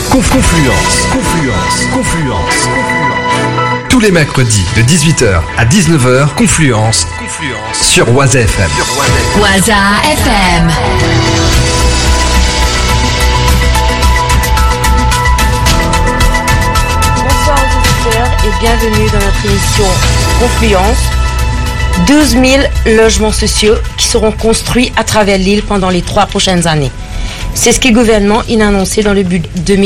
Confluence. Tous les mercredis de 18h à 19h, Confluence sur Waza FM. Waza FM. Bonsoir aux auditeurs et bienvenue dans notre émission Confluence. 12 000 logements sociaux qui seront construits à travers l'île pendant les 3 prochaines années. C'est ce que le gouvernement a annoncé dans le but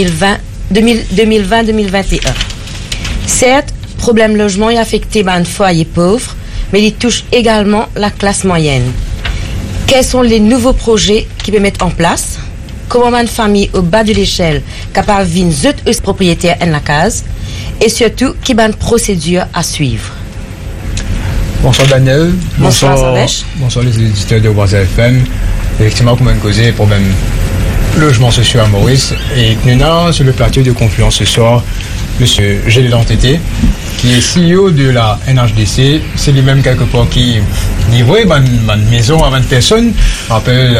2020-2021. Certes, le problème logement est affecté par un foyer pauvre, mais il touche également la classe moyenne. Quels sont les nouveaux projets qui peuvent mettre en place? Comment une famille au bas de l'échelle capable de vivre propriétaire en la case? Et surtout, quelle est une procédure à suivre? Bonsoir Daniel. Bonsoir les éditeurs de Waza FM. Effectivement, comme on causait problème logement social à Maurice. Et nous avons sur le plateau de Confluence ce soir M. Gélidan Tété, qui est CEO de la NHDC. C'est lui-même quelque part qui livrait ma maison à 20 personnes. Rappelle,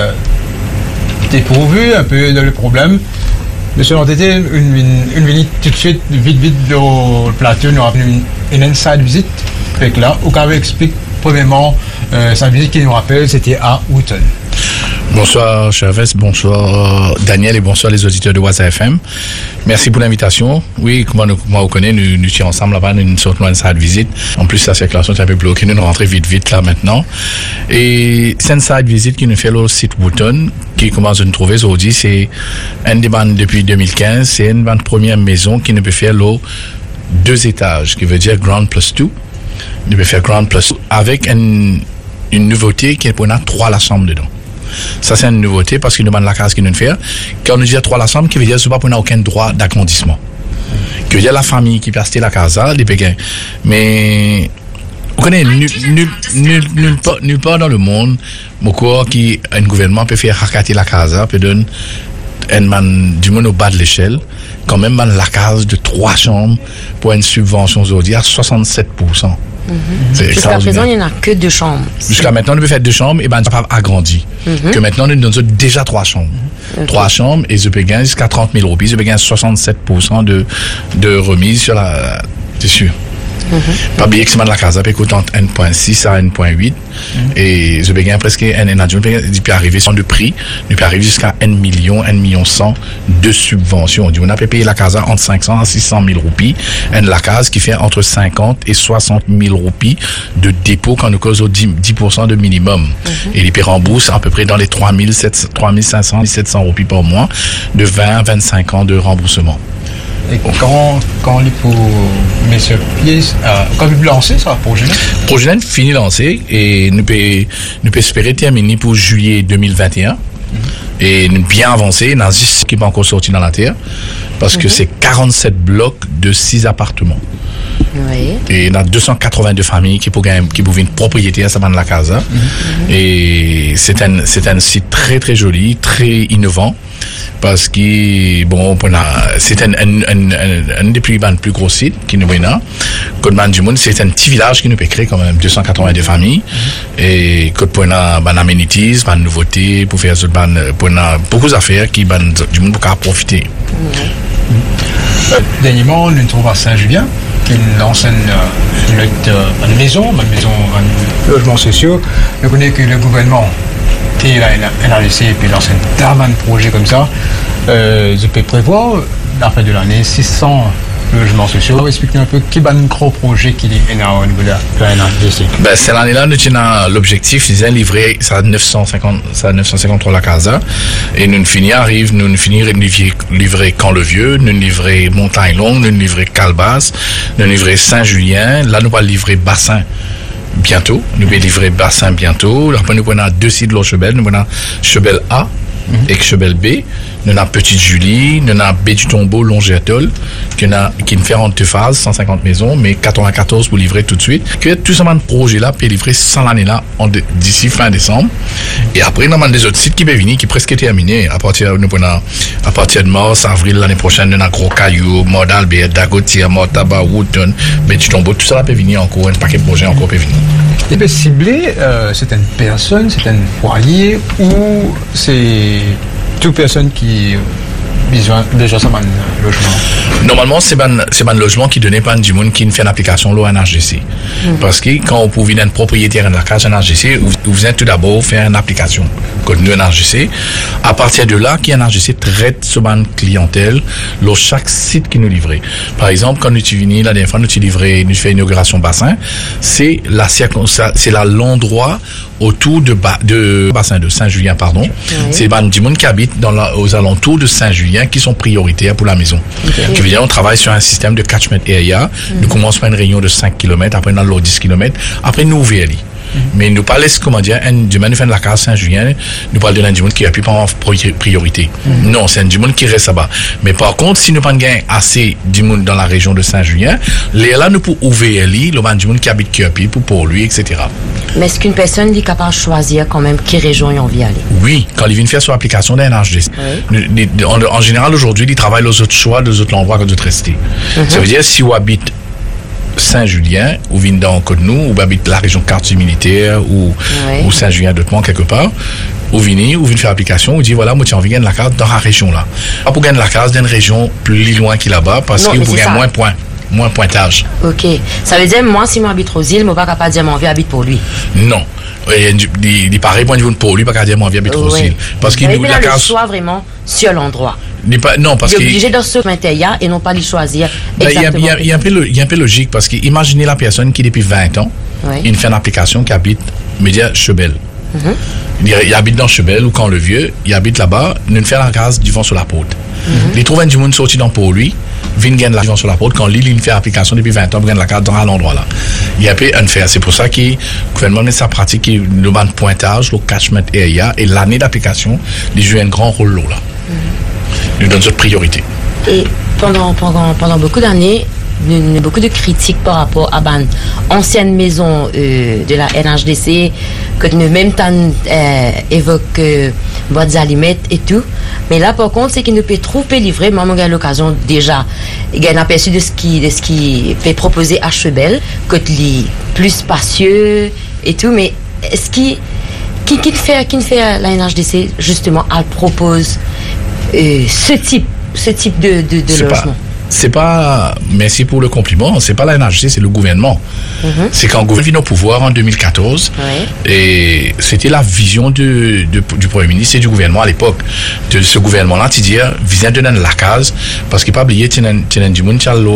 dépourvu un peu dans le problème. Monsieur Lantété, une visite tout de suite, vite dans le plateau, nous avons une inside visite. Fait là, au cas où explique premièrement sa visite qui nous rappelle, c'était à Houghton. Bonsoir Chavez, bonsoir Daniel et bonsoir les auditeurs de Waza FM. Merci pour l'invitation. Oui, comme on connaît, nous sommes ensemble là-bas, nous sortons de cette visite. En plus, la circulation est un peu bloquée, nous rentrons vite là maintenant. Et c'est une side visite qui nous fait le site Houghton, qui commence à nous trouver aujourd'hui. C'est une demande depuis 2015, c'est une première maison qui ne peut faire l'eau 2 étages, qui veut dire Ground plus 2. Il peut faire Ground plus 2 avec une nouveauté qui est pour nous 3 la chambre dedans. Ça, c'est une nouveauté parce qu'il demande la case qu'il nous fait. Quand on dit 3 la chambre, qui veut dire que ce n'est pas pour nous aucun droit d'agrandissement. Qui veut dire la famille qui peut acheter la casa, les péguins. Mais, vous connaissez, nulle part dans le monde, qui un gouvernement peut faire racater la casa, peut donner du monde au bas de l'échelle, quand même la case de 3 chambres pour une subvention aujourd'hui à 67%. Jusqu'à présent, il n'y en a que 2 chambres. Jusqu'à maintenant, on peut faire 2 chambres et on n'est pas agrandi. Que maintenant, nous donnons déjà 3 chambres. 3 chambres et je peux gagner jusqu'à 30 000 roupies. Je peux gagner 67% de remise sur la. C'est sûr. Pas oublier que c'est de la casa, peut coûter entre 1.6 à 1.8 et je peux gagner presque un adjoint, il peut arriver sans de prix, il peut arriver jusqu'à 1 million 100 de subventions. On a payé la casa entre 500 à 600 000 roupies, la casa qui fait entre 50 et 60 000 roupies de dépôt quand nous causons 10% de minimum. Et il peut rembourser à peu près dans les 3500 700 roupies par mois de 20 à 25 ans de remboursement. Et quand on est pour mettre sur pied, quand vous lancez ça, projet net fini lancé et nous peut espérer terminer pour juillet 2021 et nous bien avancé, il y a 10 qui n'est pas encore sorti dans la terre parce que c'est 47 blocs de 6 appartements. Oui. Et il y a 282 familles qui peuvent une propriété à sa bande la casa. Et c'est un site très très joli, très innovant. Parce que, bon, c'est un des plus gros sites qui nous a. Côte du monde, c'est un petit village qui nous peut créer quand même 282 familles. Et côte pour amenities, nouveautés, pour faire beaucoup d'affaires qui du monde pour profiter. Dernièrement, nous nous trouvons à Saint-Julien, qui est une ancienne maison, un logement social. Nous connaissons que le gouvernement qui a laissé et puis lance un tas de projets comme ça. Je peux prévoir, à la fin de l'année, 600 logements sociaux. Expliquez un peu quel est le gros projet qui est au niveau de la NHDC. Cette année-là, nous avons l'objectif de livrer ça 953 la casa. Et nous finirons livrer Camp-le-Vieux, nous livrer Montagne-Longue, nous livrer Calbas, nous livrer Saint-Julien. Là, nous allons livrer Bassin. Bientôt, nous allons livrer Bassin bientôt. Après, nous avons 2 sites de Chebel. Nous avons Chebel A et Chebel B. Nous avons Petite Julie, nous avons Baie du Tombeau, Longéatol, qui nous fait en 2 phases, 150 maisons, mais 94 pour livrer tout de suite. Que tout ce projet-là peut livrer 100 l'année-là d'ici fin décembre. Et après, nous avons des autres sites qui peuvent venir, qui presque terminés. À partir de mars, avril l'année prochaine, nous avons Gros Caillou, Mordalbert, Dagotier, Mortaba, Houghton, Baie du Tombeau, tout ça peut venir encore, un paquet de projets encore peut venir. Et bien cibler certaines personnes, certains foyers, ou c'est toute personne qui besoin ça man logement. Normalement, c'est un logement qui donnait pas du monde qui ne fait une application l'eau NHDC. Parce que quand vous pouvez être propriétaire de la case NHDC, vous venez tout d'abord faire une application contenu NHDC. À partir de là, qui NHDC traite ce ban clientèle dans chaque site qui nous livrait. Par exemple, quand nous venons la dernière fois, nous fait inauguration bassin, c'est l'endroit autour de bassin de Saint-Julien, pardon. Oui. C'est du monde qui habite aux alentours de Saint-Julien qui sont prioritaires pour la maison. Qui veut dire, on travaille sur un système de catchment area. Nous commençons par une réunion de 5 km, après dans l'autre 10 km, après nous ouvrons. Mais nous parlons, comment dire, du manifeste de la case Saint-Julien, nous parlons d'un du monde qui appuie pas en priorité. Non, c'est un du monde qui reste là-bas. Mais par contre, si nous pas gain assez du monde dans la région de Saint-Julien, là, nous pouvons ouvrir le du monde qui habite qui appuie pour lui, etc. Mais est-ce qu'une personne est capable de choisir quand même quelle région il a envie d'aller? Oui, quand il vient faire son application d'un NHDC. Oui. En général, aujourd'hui, il travaille les autres choix, les autres endroits que d'autres rester. Ça veut dire, si vous habitez Saint-Julien, ou vient dans Côte-Nou, ou habite la région quartier militaire, ou Saint-Julien d'autrement quelque part, ou venez faire l'application, ou dit voilà, moi j'ai envie de gagner la case dans la région là. Pas pour gagner la case dans une région plus loin qu'il là-bas, parce qu'il vous gagne moins pointage. Ok. Ça veut dire, moi, si je habite aux îles, je ne suis pas capable de dire mon vie habite pour lui. Non. Il paraît point de vue pour lui, pas capable de dire mon vie habite aux îles. Parce qu'il nous la case. Soit vraiment sur l'endroit. Non, parce qu'il est obligé de se mettre et non pas de choisir. Il y a un peu logique, parce que imaginez la personne qui depuis 20 ans, il fait une application qui habite Média Chebel. Il habite dans Chebel ou quand le vieux, il habite là-bas, nous fait la case du vent sur la porte. Il trouve un du monde sorti dans pour lui, vient gagner la sur la porte quand il fait l'application depuis 20 ans, il gagne la case dans l'endroit là. Il y a un peu un fait. C'est pour ça que le gouvernement met sa pratique, le ban de pointage, le catchment area et l'année d'application, il joue un grand rôle là. Nous donne cette priorité. Et pendant beaucoup d'années, beaucoup de critiques par rapport à ban ancienne maison de la NHDC que nous même temps évoque boîtes allumettes et tout, mais là par contre c'est qu'il ne peut trop livrer. Moi j'ai l'occasion déjà il a un aperçu de ce qui peut proposer à Chebel que les plus spacieux et tout, mais est-ce qui fait la NHDC justement elle propose ce type de logement? C'est pas, merci pour le compliment, c'est pas la NHDC, c'est le gouvernement. C'est quand le gouvernement vient au pouvoir en 2014, et c'était la vision du Premier ministre et du gouvernement à l'époque. De ce gouvernement-là, tu dis, vient de donner la case, parce qu'il n'y a pas oublié, tu as du monde, tu as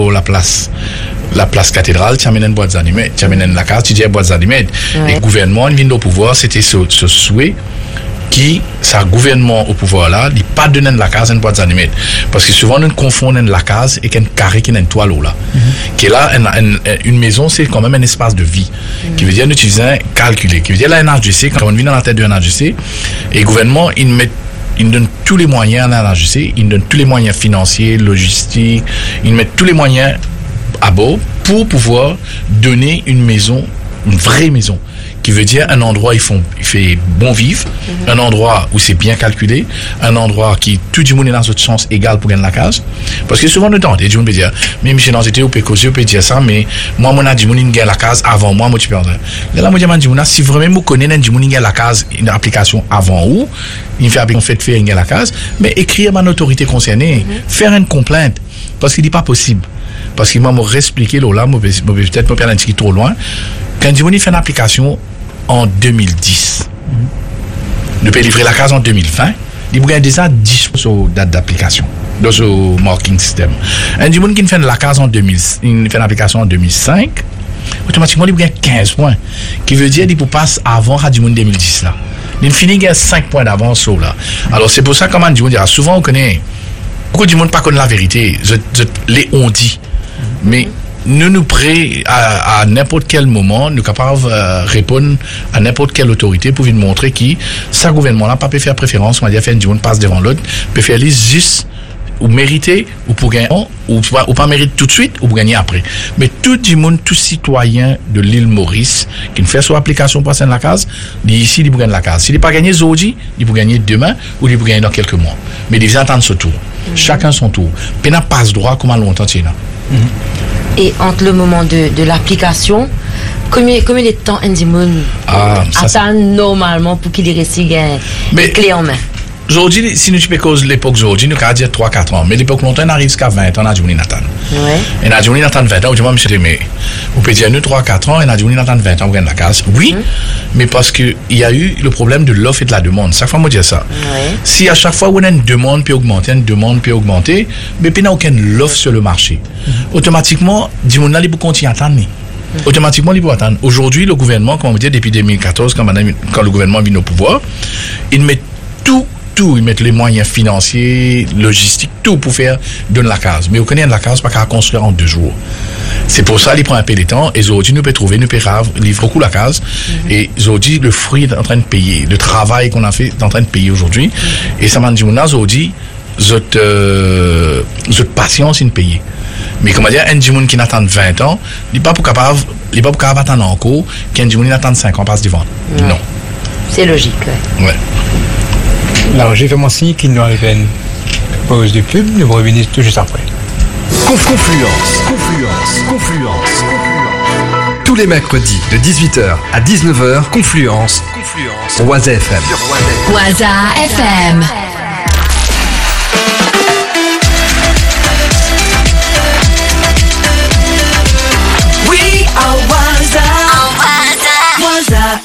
la place cathédrale, tu amènes une boîte d'animés, tu amènes la case, tu dis boîte d'animés. Et le gouvernement vient au pouvoir, c'était ce souhait qui, ça gouvernement au pouvoir là, il pas donner la case une boîte d'animés. Parce que souvent, nous confondons la case et qu'un carré qui est une toile là. Qui est là, une maison, c'est quand même un espace de vie. Qui veut dire, nous utilisons calculé. Qui veut dire, la NHDC, quand on vit dans la tête de NHDC, et le gouvernement, il donne tous les moyens à la NHDC, il donne tous les moyens financiers, logistiques, il met tous les moyens à bord pour pouvoir donner une maison, une vraie maison. Qui veut dire un endroit il fait bon vivre, un endroit où c'est bien calculé, un endroit qui tout le monde est dans une chance égale pour gagner la case. Parce que souvent nous entendons, des gens me dire, mais Michel Nanzete, on peut causer, on peut dire ça, mais moi, mon a dit, il gagne la case avant moi, tu peux en dire. Là, moi, je dis, si vraiment vous connaissez, il gagne la case, une application avant ou, il fait application fait faire, il gagne la case, mais écrire à mon autorité concernée, faire une complainte, parce qu'il n'est pas possible. Parce qu'il m'a réexpliqué, là, peut-être me perdre un petit trop loin, quand il fait une application en 2010, nous peut livrer la case en 2020, il gagne déjà 10 sur date d'application, dans ce marking system. Un du monde qui fait la case en 2000, il fait l'application en 2005, automatiquement il gagne 15 points, qui veut dire qu'il peut passer avant du monde 2010 là. Il finit gagne 5 points d'avance là. Alors c'est pour ça que du monde dira souvent on connaît beaucoup du monde pas connaît la vérité, les on dit, mais nous prêts à n'importe quel moment, nous capables de répondre à n'importe quelle autorité pour vous montrer que ce gouvernement-là pas peut faire préférence, on va dire faire du monde passe devant l'autre, peut faire les juste ou mériter ou pour gagner ou pas mériter tout de suite ou pour gagner après. Mais tout le monde, tout citoyen de l'île Maurice qui ne fait son application pour passer la case, ici il peut gagner la case. S'il n'est pas gagné aujourd'hui, il peut gagner demain ou il peut gagner dans quelques mois. Mais il vient attendre ce tour. Chacun son tour. Puis n'a pas ce droit comment longtemps tu es là. Et entre le moment de l'application, combien de temps Andy Moon attend normalement pour qu'il ait reçu les clés en main? Aujourd'hui, si nous cause l'époque aujourd'hui, nous avons dire 3-4 ans. Mais l'époque longtemps, on arrive jusqu'à 20 ans, on a dit Nathan. Ouais. Et on a dit Nathan 20 ans, on dit, moi, monsieur, mais vous pouvez dire nous 3-4 ans, et on a dit Nathan 20 ans, vous gagnez la case. Oui, mais parce qu'il y a eu le problème de l'offre et de la demande. Chaque fois, moi, je dis ça. Ouais. Si à chaque fois, on a une demande puis augmenter, mais puis il n'y a aucune offre sur le marché. Automatiquement, dis-moi, il faut continuer à attendre. Automatiquement, il faut attendre. Aujourd'hui, le gouvernement, comme on dit, depuis 2014, quand le gouvernement vient au pouvoir, il met tout, ils mettent les moyens financiers, logistiques, tout pour faire de la case. Mais on connaît de la case, pas qu'à construire en 2 jours. C'est pour ça qu'il prend un peu de temps. Et aujourd'hui, nous peut trouver, nous peut livrer beaucoup la case. Et aujourd'hui, le fruit est en train de payer. Le travail qu'on a fait est en train de payer aujourd'hui. Et ça m'a dit, aujourd'hui, votre patience, il paye. Mais comment dire, un Jimoun qui n'attend 20 ans, il n'est pas pour capable attendre encore qu'un Jimoun qui n'attend 5 ans passe devant. Non. C'est logique, ouais. Alors, j'ai fait mon signe qu'il nous arrive une pause de pub, nous revenons tout juste après. Confluence. Tous les mercredis de 18h à 19h, Confluence. Waza FM. Waza FM. We are Waza. Waza.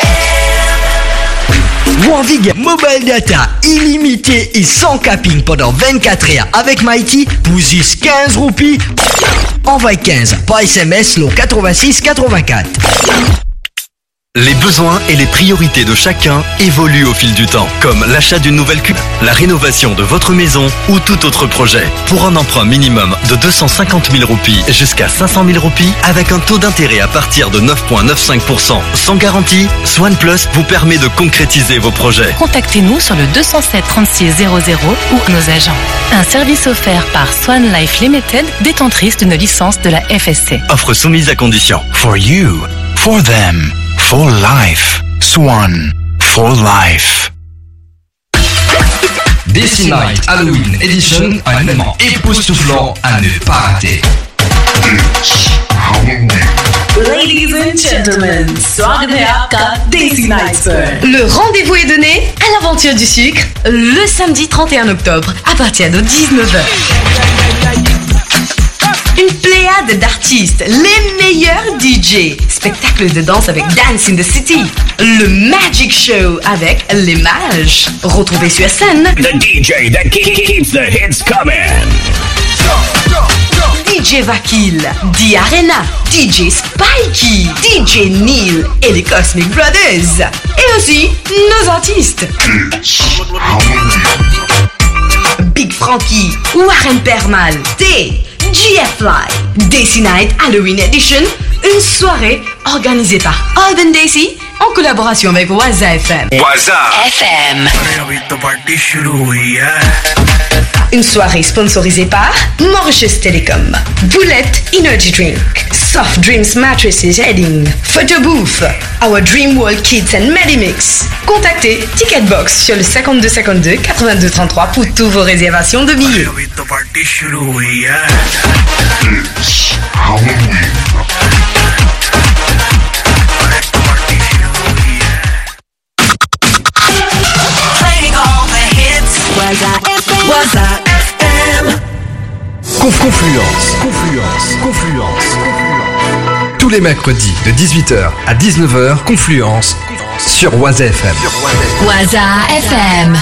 Wanvig Mobile Data illimité et sans capping pendant 24 heures avec Mighty pour juste 15 roupies. Envoie 15 par SMS le 86 84. Les besoins et les priorités de chacun évoluent au fil du temps, comme l'achat d'une nouvelle cuve, la rénovation de votre maison ou tout autre projet. Pour un emprunt minimum de 250 000 roupies jusqu'à 500 000 roupies, avec un taux d'intérêt à partir de 9,95%, sans garantie, Swan Plus vous permet de concrétiser vos projets. Contactez-nous sur le 207 36 00 ou nos agents. Un service offert par Swan Life Limited, détentrice d'une licence de la FSC. Offre soumise à condition. For you, for them. For life. Swan. For life. DC Night Halloween Edition, un événement époustouflant à ne pas rater. Ladies and gentlemen, स्वागत है आपका Desi Night Sir. Le rendez-vous est donné à l'aventure du sucre le samedi 31 octobre à partir de 19h. Une pléiade d'artistes, les meilleurs DJ, spectacle de danse avec Dance in the City, le Magic Show avec les mages, retrouvez sur scène The DJ that keeps the hits coming. DJ Vakil, D Arena, DJ Spikey, DJ Neil et les Cosmic Brothers, et aussi nos artistes Big Frankie, Warren Permal, T, GFly, Desi Night Halloween Edition, une soirée organisée par Urban Desi en collaboration avec Waza FM. Waza FM. Une soirée sponsorisée par Mauritius Telecom, Bullet Energy Drink, Soft Dreams Mattresses Heading, Photo Booth, Our Dream World Kids and Medimix. Contactez Ticketbox sur le 52 52 82 33 pour toutes vos réservations de billets. Waza FM. Confluence. Tous les mercredis de 18h à 19h, Confluence sur Waza FM. Waza FM.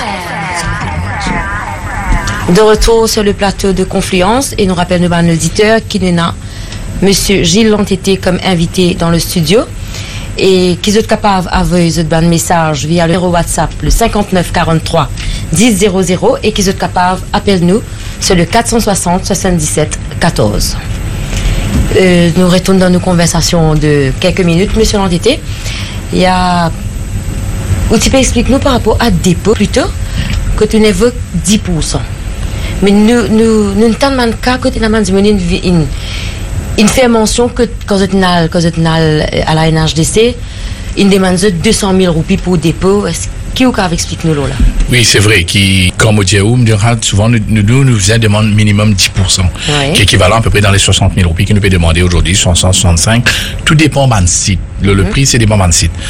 De retour sur le plateau de Confluence, et nous rappelons à nos auditeurs qu'il y a Monsieur Gilles Lantété comme invité dans le studio, et qu'ils sont capables d'envoyer un message via le WhatsApp le 59 43 10 00, et qu'ils sont capables d'appeler nous sur le 460 77 14. Nous retournons dans nos conversations de quelques minutes, Monsieur Lantété. Il y a... Ou tu peux expliquer nous par rapport à dépôt plutôt, que tu évoques 10%. Mais nous ne demandons qu'à côté de la main il fait mention que quand on a à la NHDC, il demande 200 000 roupies pour dépôt. Qui ou qui explique nous là? Oui, c'est vrai. Comme on dit, souvent nous faisons une demande minimum 10%, oui. Qui est équivalent à peu près dans les 60 000 roupies que nous peut demander aujourd'hui, 65. Tout dépend de site. Le prix, c'est dépend de site.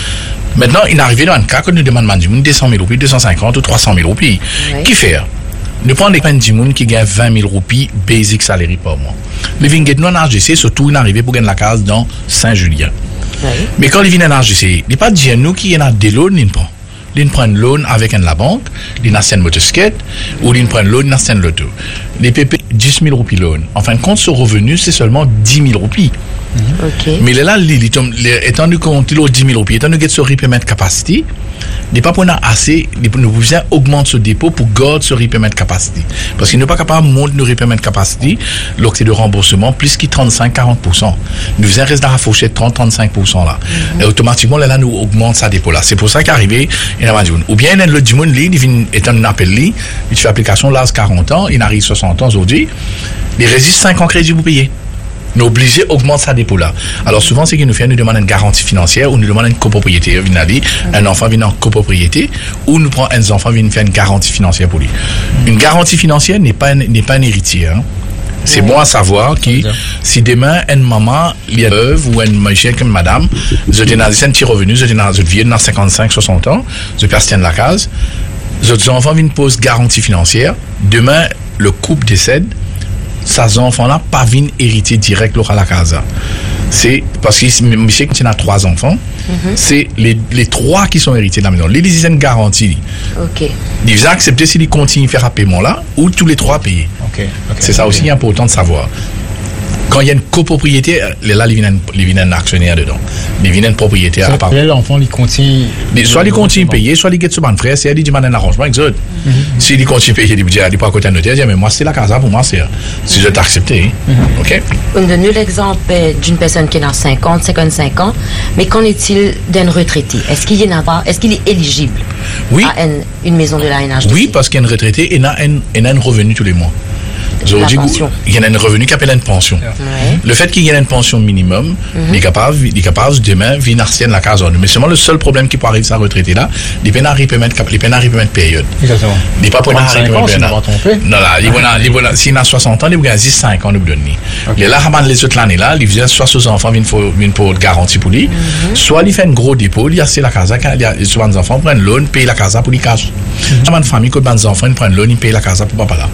Maintenant, il est arrivé dans un cas que nous demandons 200 000 roupies, 250 ou 300 000 roupies. Qui fait? Nous prenons des gens qui gagnent 20 000 roupies basic salary par mois. Les vignettes non RGC, surtout, ils arrivent pour gagner la case dans Saint-Julien. Mais quand ils viennent en RGC, il n'est pas dire nous qui ont des loans, ils prennent. Ils prennent loan avec la banque, ils ont une motocyclette, ou ils prennent loan, ils ont une loto. Les PP, 10 000 roupies loan. En fin de compte, ce revenu, c'est seulement 10 000 roupies. Mais là, étant donné qu'on a 10 000 roupies, étant donné que ce repayment capacity, n'est pas pour nous assez, nous pouvons augmenter ce dépôt pour garder ce repayment capacity. Parce qu'il n'est pas capable de monter le repayment capacity, l'octroi de remboursement, plus qu'il 35-40%. Nous faisons reste dans la fourchette 30-35% là. Et automatiquement, là, nous augmente sa dépôt là. C'est pour ça qu'arrivé, il y a ou bien il y a le Dimon, il vient étant un appel, il fait application là, 40 ans, il arrive 60 ans aujourd'hui, il résiste 5 ans crédit pour payer. Nous obligés d'augmenter sa dépôt là. Alors souvent, ce qui nous fait, nous demandons une garantie financière ou nous demandons une copropriété. Un enfant vient en copropriété ou nous prenons un enfant vient faire une garantie financière pour lui. Une garantie financière n'est pas un héritier. Hein. C'est bon à savoir que si demain, une maman, il y a veuve ou une monsieur comme madame, je donne un petit revenu, je donne un vieux dans 55-60 ans, je perds la case, les enfants viennent poser garantie financière, demain, le couple décède, ces enfants-là pas viennent hériter direct à la casa. C'est parce que monsieur qui a 3 enfants, c'est les 3 qui sont hérités de la maison. Les ils ont une garantie. Ils ont accepté s'ils continuent à faire un paiement là ou tous les 3 payer. C'est ça aussi important de savoir. Quand il y a une copropriété, là, il y a un actionnaire dedans. Il y a un propriétaire à part. L'enfant, il continue. Soit il continue à payer, soit il get sur mon frère, c'est il demande un arrangement avec eux. S'il continue à payer, il dit, pas à côté de notaire, il dit, mais moi, c'est la casa pour moi, c'est si je t'accepte. OK? On donne l'exemple d'une personne qui a 50, 55 ans, mais qu'en est-il d'un retraité? Est-ce qu'il est éligible à une maison de la NHDC? Oui, parce qu'un retraité, il a un revenu tous les mois. Il y a un revenu qui appelle une pension. Le fait qu'il y ait une pension minimum, il est capable demain de venir à la case. Mais seulement le seul problème qui peut arriver à sa retraite là, les peines à repayment période. Exactement. Il n'est pas pour non là, s'il a 60 ans, il a 5 ans de donner. Là, les autres l'année là, il vient soit ses enfants viennent pour garantie pour lui, soit il fait un gros dépôt, il a assez la casa, soit les enfants prennent loan, payent la casa pour les cash. Une famille que les enfants prennent loan, ils payent la casa pour papa là.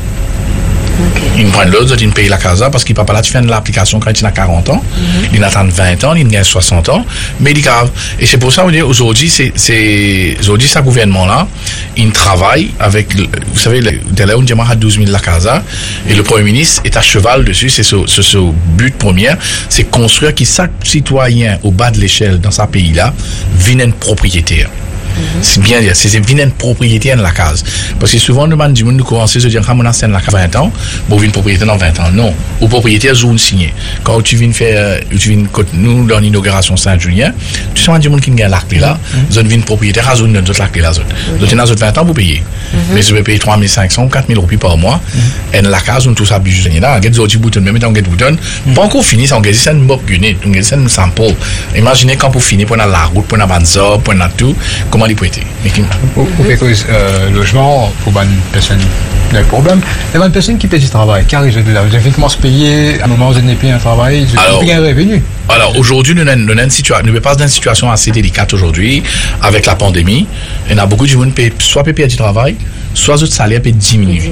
Ils prennent l'autre, ils payent la casa parce qu'il papa là, tu fais l'application quand il a 40 ans, il attend 20 ans, il gagne 60 ans, mais il est grave. Et c'est pour ça aujourd'hui, aujourd'hui, ce gouvernement-là, il travaille avec, vous savez, on dit à 12 000 la casa, et le Premier ministre est à cheval dessus, c'est ce but premier, c'est construire que chaque citoyen au bas de l'échelle dans ce pays-là vienne un propriétaire. C'est bien dire, c'est une propriétaire de la case. Parce que souvent, nous commençons à dire, quand on a la case 20 ans, bon, une propriétaire dans 20 ans. Non. Au propriétaire, zone signée. Quand tu viens faire, nous, dans l'inauguration Saint-Julien, tu sais, du monde qui gagne la clé là, zone une propriétaire, à zone de la clé là, zone. Donc, tu as 20 ans pour payer. Mais je vais payer 3 500 ou 4 000 roupies par mois. Et la case, on tout ça, bijou, là, on get des autres boutons, même temps, on get boutons. Pas encore fini, ça, on get une mob unit, on get une sample. Imaginez quand pour finir, pour la route, pour la banza, pour la tout, comment il peut être. Pour que logement, pour une personne qui a un problème, il y a une personne qui paye du travail, car vous avez commencé à payer à un moment où vous avez payé un travail, vous avez payé un revenu. Alors aujourd'hui, nous sommes dans une situation assez délicate aujourd'hui avec la pandémie. Il y a beaucoup de gens qui soit payer du travail, soit votre salaire peut diminuer.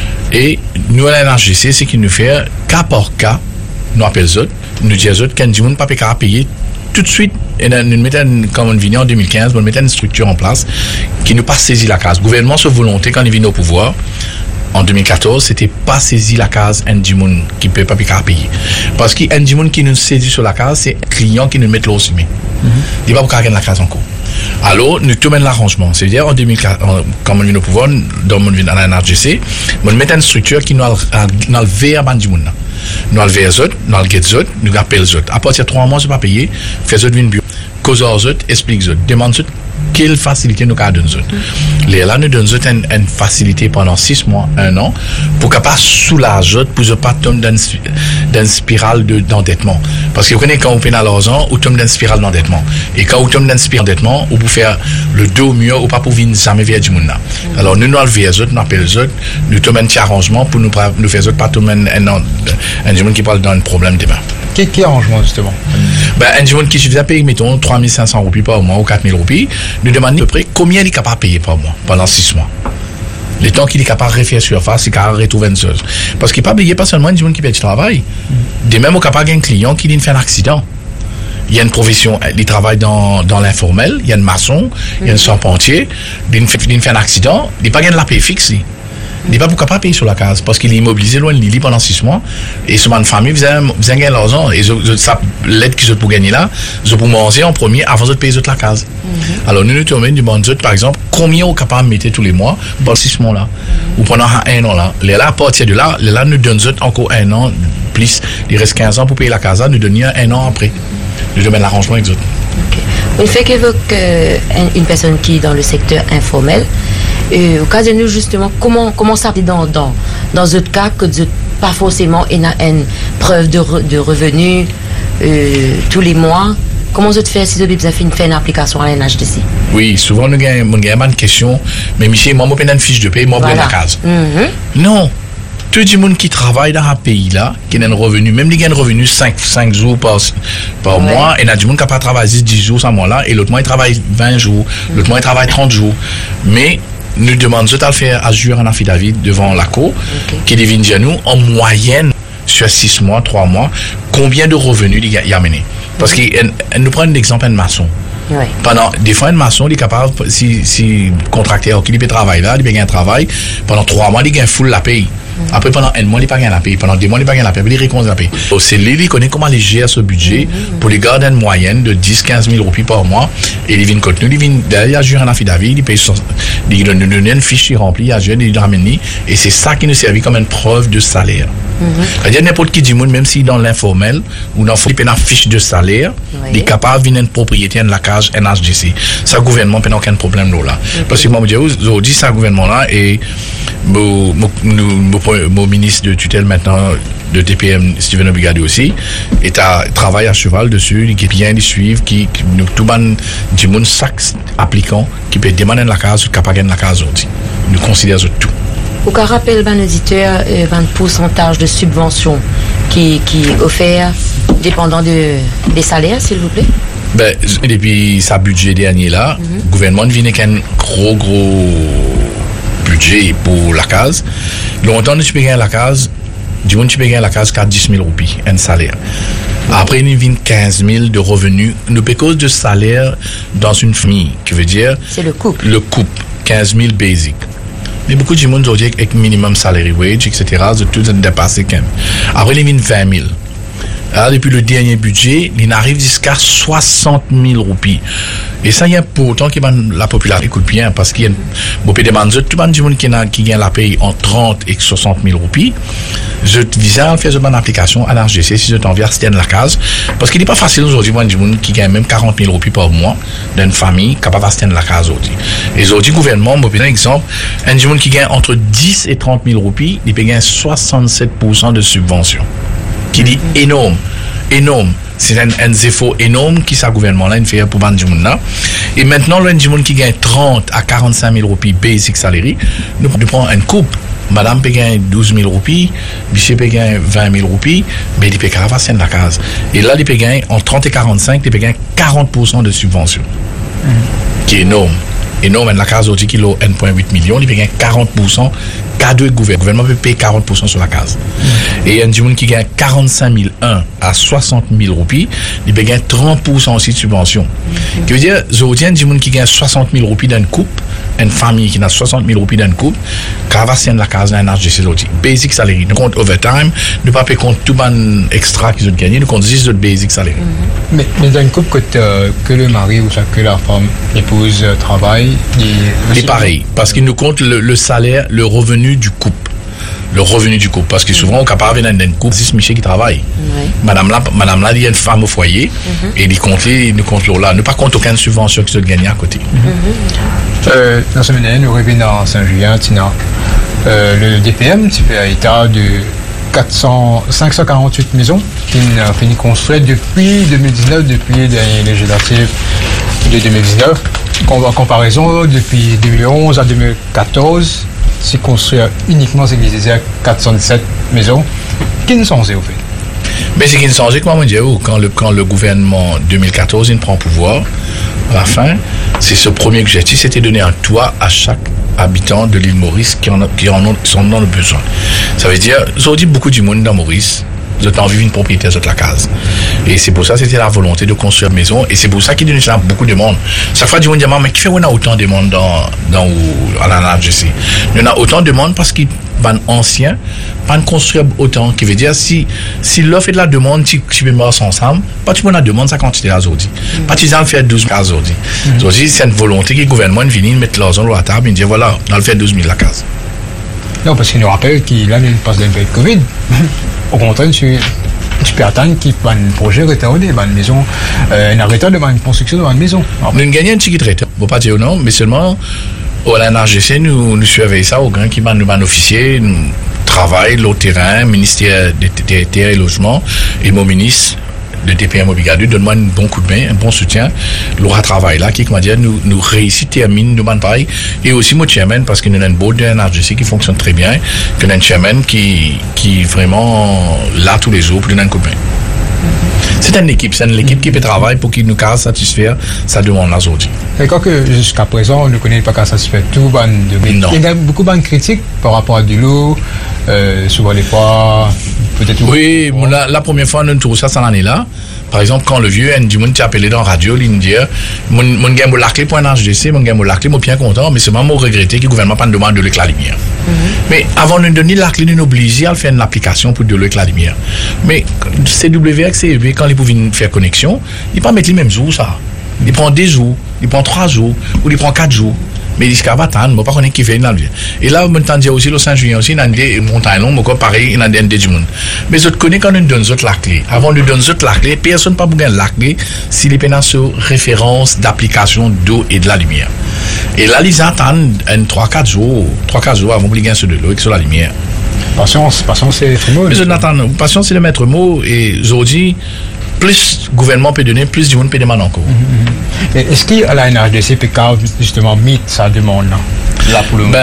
Et nous, à la NHDC, ce qui nous fait, cas par cas, nous appelons autres, nous disons autres, quand nous ne pouvons pas payer tout de suite, nous mettons, comme on vient en 2015, nous mettons une structure en place qui nous pas saisi la case. Le gouvernement, sa volonté, quand il vient au pouvoir, en 2014, c'était pas saisi la case Ndimoun qui ne peut pas payer. Parce que Ndimoun qui nous saisit sur la case, c'est un client qui nous met l'eau il ne va pas gagner la case encore. Alors, nous tournons l'arrangement. C'est-à-dire, en 2014, comme on vient au pouvoir, dans la NHDC, nous mettons une structure qui nous a enlevé à Ndimoun. Nous allons vers eux, nous allons les autres, nous appelons les autres. À partir de 3 mois, ce n'est pas payé, fais eux une bureau. Cause aux autres, explique eux, demande eux quelle facilité nous avons donné. Là, nous donnons une facilité pendant 6 mois, 1 an, pour qu'elle pas soulager, pour ne pas tomber dans une spirale d'endettement. Parce que vous connaissez, quand vous payez à l'argent, vous tombez dans une spirale d'endettement. Et quand vous tombez dans une spirale d'endettement, vous pouvez faire le dos mieux, ou pas pour venir jamais vers du monde. Alors, nous allons vers les autres, nous appelons les autres, nous tombons un petit arrangement pour nous faire pas tomber un monde qui parle d'un problème demain. Quel arrangement, justement? Ben, un monde qui suffisait à payer, mettons, 3500 roupies par mois ou 4000 roupies, nous demandons à peu près combien il est capable de payer par mois pendant 6 mois. Le temps qu'il est capable de refaire surface, il est capable de retrouver une chose. Parce qu'il n'est pas payé pas seulement un monde qui fait du travail. De même, au capable d'un client qui lui fait un accident. Il y a une profession, il travaille dans l'informel, il y a un maçon, il y a un charpentier, il fait un accident, il n'a pas gagné de la paye fixe. Il n'est pas pour capable de payer sur la case parce qu'il est immobilisé loin de Lili pendant 6 mois. Et souvent, une famille, vous avez gagné l'argent. Et l'aide qu'ils ont pour gagner là, ils ont pour manger en premier avant de payer la case. Alors, nous nous demandons, par exemple, combien on est capable de mettre tous les mois pendant 6 mois là, ou pendant 1 an là. Là, à partir de là, nous donnons encore 1 an plus. Il reste 15 ans pour payer la case, nous donnons 1 an après. Nous donnons l'arrangement avec eux. Le fait qu'évoque une personne qui est dans le secteur informel, au cas de nous justement, comment ça fait dans d'autres cas que pas forcément une preuve de revenus tous les mois? Comment vous faites si vous avez fait une application à l'NHDC? Oui, souvent nous avons une question, mais Michel, moi j'ai une fiche de paie, moi j'ai la case. Non. Tout le monde qui travaille dans un pays là, qui a un revenu, même qui a un revenu 5 jours par mois, et il y a du monde qui n'a pas travaillé 10 jours ce mois-là, et l'autre mois il travaille 20 jours, l'autre mois il travaille 30 jours. Mais nous demandons de faire assurer un affidavit devant la cour, qui devine à nous, en moyenne, sur 6 mois, 3 mois, combien de revenus il a mené. Parce que nous prenons l'exemple d'un maçon. Pendant des fois, un maçon, il est capable, si contracteur qui peut travailler là, il peut gagner un travail, pendant 3 mois, il gagne full la paye. Après, pendant 1 mois, il n'a pas gagné la paye. Pendant 2 mois, il n'a pas gagné la paye. Il réconcile la paye. C'est lui, il connaît comment il gère ce budget pour les garder une moyenne de 10-15 000 roupies par mois. Et il vient contenu, il vient derrière, il un affidavit, il paye il donne une fiche, il remplit, il ramène. Et c'est ça qui nous servit comme une preuve de salaire. C'est-à-dire, n'importe qui du monde, même s'il est dans l'informel ou dans une fiche de salaire, il est capable de venir une propriétaire de la case NHDC. Ça, le gouvernement n'a aucun problème là. Parce que moi, je vous dis, ça, le gouvernement-là, et mon ministre de tutelle maintenant de TPM, Steven Obligado aussi, travaille à cheval dessus, qui bien les suivre, qui tout le monde, du monde, chaque applicant qui peut demander la case, qui peut gagner la case aussi. Nous considérons tout. Au cas rappel, un auditeur, un pourcentage de subvention qui est offert dépendant des salaires, s'il vous plaît? Ben, depuis sa budget dernier là, le gouvernement vient avec un gros budget pour la case. Longtemps, tu peux gagner la case, du monde, tu peux gagner la case 10 000 roupies, un salaire. Après, il vient 15 000 de revenus. Nous payons de salaire dans une famille, qui veut dire. C'est le couple. Le couple, 15 000 basic. Mais beaucoup de monde aujourd'hui avec minimum salary wage, etc., tout est dépassé quand même. Après, il vient 20 000. Alors, depuis le dernier budget, il arrive jusqu'à 60 000 roupies. Et ça, il y a pourtant que la population écoute bien, parce qu'il y a beaucoup de monde, tout le monde qui gagne la paye en 30 et 60 000 roupies. Je visais à faire une application à l'RGC si je t'envoie c'était la case. Parce qu'il n'est pas facile aujourd'hui, moi, du monde qui gagne même 40 000 roupies par mois d'une famille capable de faire la case aujourd'hui. Et aujourd'hui, le gouvernement, moi, par exemple, un du monde qui gagne entre 10 et 30 000 roupies, il peut gagner 67% de subvention. Qui dit énorme. C'est un effort énorme qui ça gouvernement là fait pour vendre du monde là. Et maintenant le du monde qui gagne 30 à 45 000 roupies basic salary, nous prenons une coupe. Madame peut gagner 12 000 roupies, monsieur peut gagner 20 000 roupies, mais il peut carrément la case. Et là il peut gagner en 30 et 45, il peut gagner 40% de subvention. Qui est énorme. Et non, la case aujourd'hui qui a 1,8 million, il peut gagner 40%. K2 le gouvernement peut payer 40% sur la case. Et il y a un monde qui gagne 45 001 à 60 000 roupies, il peut gagner 30% aussi de subvention. Qui veut dire, aujourd'hui, un monde qui gagne 60 000 roupies d'une coupe, une famille qui a 60 000 roupies d'une coupe, quand va la case d'un HDC aujourd'hui. Basic salary. Nous compte overtime, nous pas payer compte tout le extra qu'ils ont gagné, nous compte juste le basic salary. Mais dans une coupe que le mari ou que la femme épouse travaille, c'est pareil, parce qu'il nous compte le salaire, le revenu du couple. Le revenu du couple. Parce que souvent, on est capable d'un couple, c'est Michel qui travaille. Madame là, il y a une femme au foyer, et il compte là. Ne pas compte aucune subvention qui se gagne à côté. Dans ce moment, nous revenons à Saint-Julien, Tina. Le DPM, c'est fait à l'état de 548 maisons qui ont fini construire depuis 2019, depuis les derniers législatifs de 2019. En comparaison, depuis 2011 à 2014, c'est construit uniquement, c'est 417 maisons qui ne sont osées au fait. Mais c'est qu'il change, comment dire, quand le gouvernement 2014 il prend pouvoir, à la fin, c'est ce premier objectif, c'était donner un toit à chaque habitant de l'île Maurice qui sont dans le besoin. Ça veut dire, aujourd'hui, beaucoup du monde dans Maurice, vous avez envie d'une propriété sur la case. Et c'est pour ça, c'était la volonté de construire une maison. Et c'est pour ça qu'il y a beaucoup de monde. Chaque fois, du monde dit, mais qui fait qu'on a autant de monde à la NRJC? Il y en a autant de monde parce qu'ils sont anciens, pas construire autant. Qui veut dire, si l'offre et de la demande, tu peux mettre ensemble, pas tout le monde a demande sa quantité aujourd'hui. Pas tout le monde fait 12 000 aujourd'hui. Aujourd'hui, c'est une volonté que le gouvernement vient mettre l'argent sur la table et dire, voilà, on va le faire 12 000 la case. Non, parce qu'il nous rappelle qu'il a une passe d'un pays de Covid. Au contraire, tu peux attendre qu'il y ait un projet retardé, une maison, un arrêt de une construction de une maison. Nous gagnons un petit traité. Bon, pas dire non, mais seulement au NRJC, nous surveillons ça au grand qui va nous officier, nous travaillons le terrain, ministère des Terres et Logements, et mon ministre. Le DPM Obligatoire donne-moi un bon coup de main, un bon soutien. L'aura travail là, qui, comment dire, nous réussit, termine, nous man pareil. Et aussi, mon chairman, parce qu'il y a un board de NRJC qui fonctionne très bien, qu'il y a un chairman qui vraiment là tous les jours pour donner un coup de main. C'est une équipe qui peut travailler pour qu'il nous casse satisfaire sa demande là aujourd'hui. D'accord que jusqu'à présent, on ne connaît pas qu'à satisfaire tout. Non. Il y a beaucoup de critiques par rapport à de l'eau, souvent les fois, peut-être. Oui, la première fois, nous trouvons ça l'année là. Par exemple, quand le vieux du monde t'a appelé dans la radio, il dit mon gars m'a laclé pour un HDC, mon gars m'a laclé, moi bien content, mais c'est vraiment regretté que le gouvernement pas de demande de l'eau avec la lumière. Mais avant de nous donner la clé, nous obliger à faire une application pour de l'eau avec la lumière. Mais CW avec CEB, quand ils pouvaient faire connexion, ils ne pas mettre les mêmes jours ça. Ils prennent 2 jours, ils prennent 3 jours, ou ils prennent 4 jours. Mais ils disent qu'à Vatan, je ne sais pas qui fait. Et là, on entend dire aussi le Saint-Julien aussi, il y a des montagnes longues, pareil, il y a des du monde. Mais je connais quand on donne la clé. Avant de donner la clé, personne n'a pas besoin de la clé s'il est pénal sur référence d'application d'eau et de la lumière. Et là, ils attendent 3-4 jours avant de gagner sur de l'eau et sur la lumière. Patience, c'est le mot. Mais patience, c'est le maître mot. Et aujourd'hui, plus le gouvernement peut donner, plus du monde peut demander encore. Mais est-ce qu'il y a la NRJC peut justement mettre sa demande là pour le moment?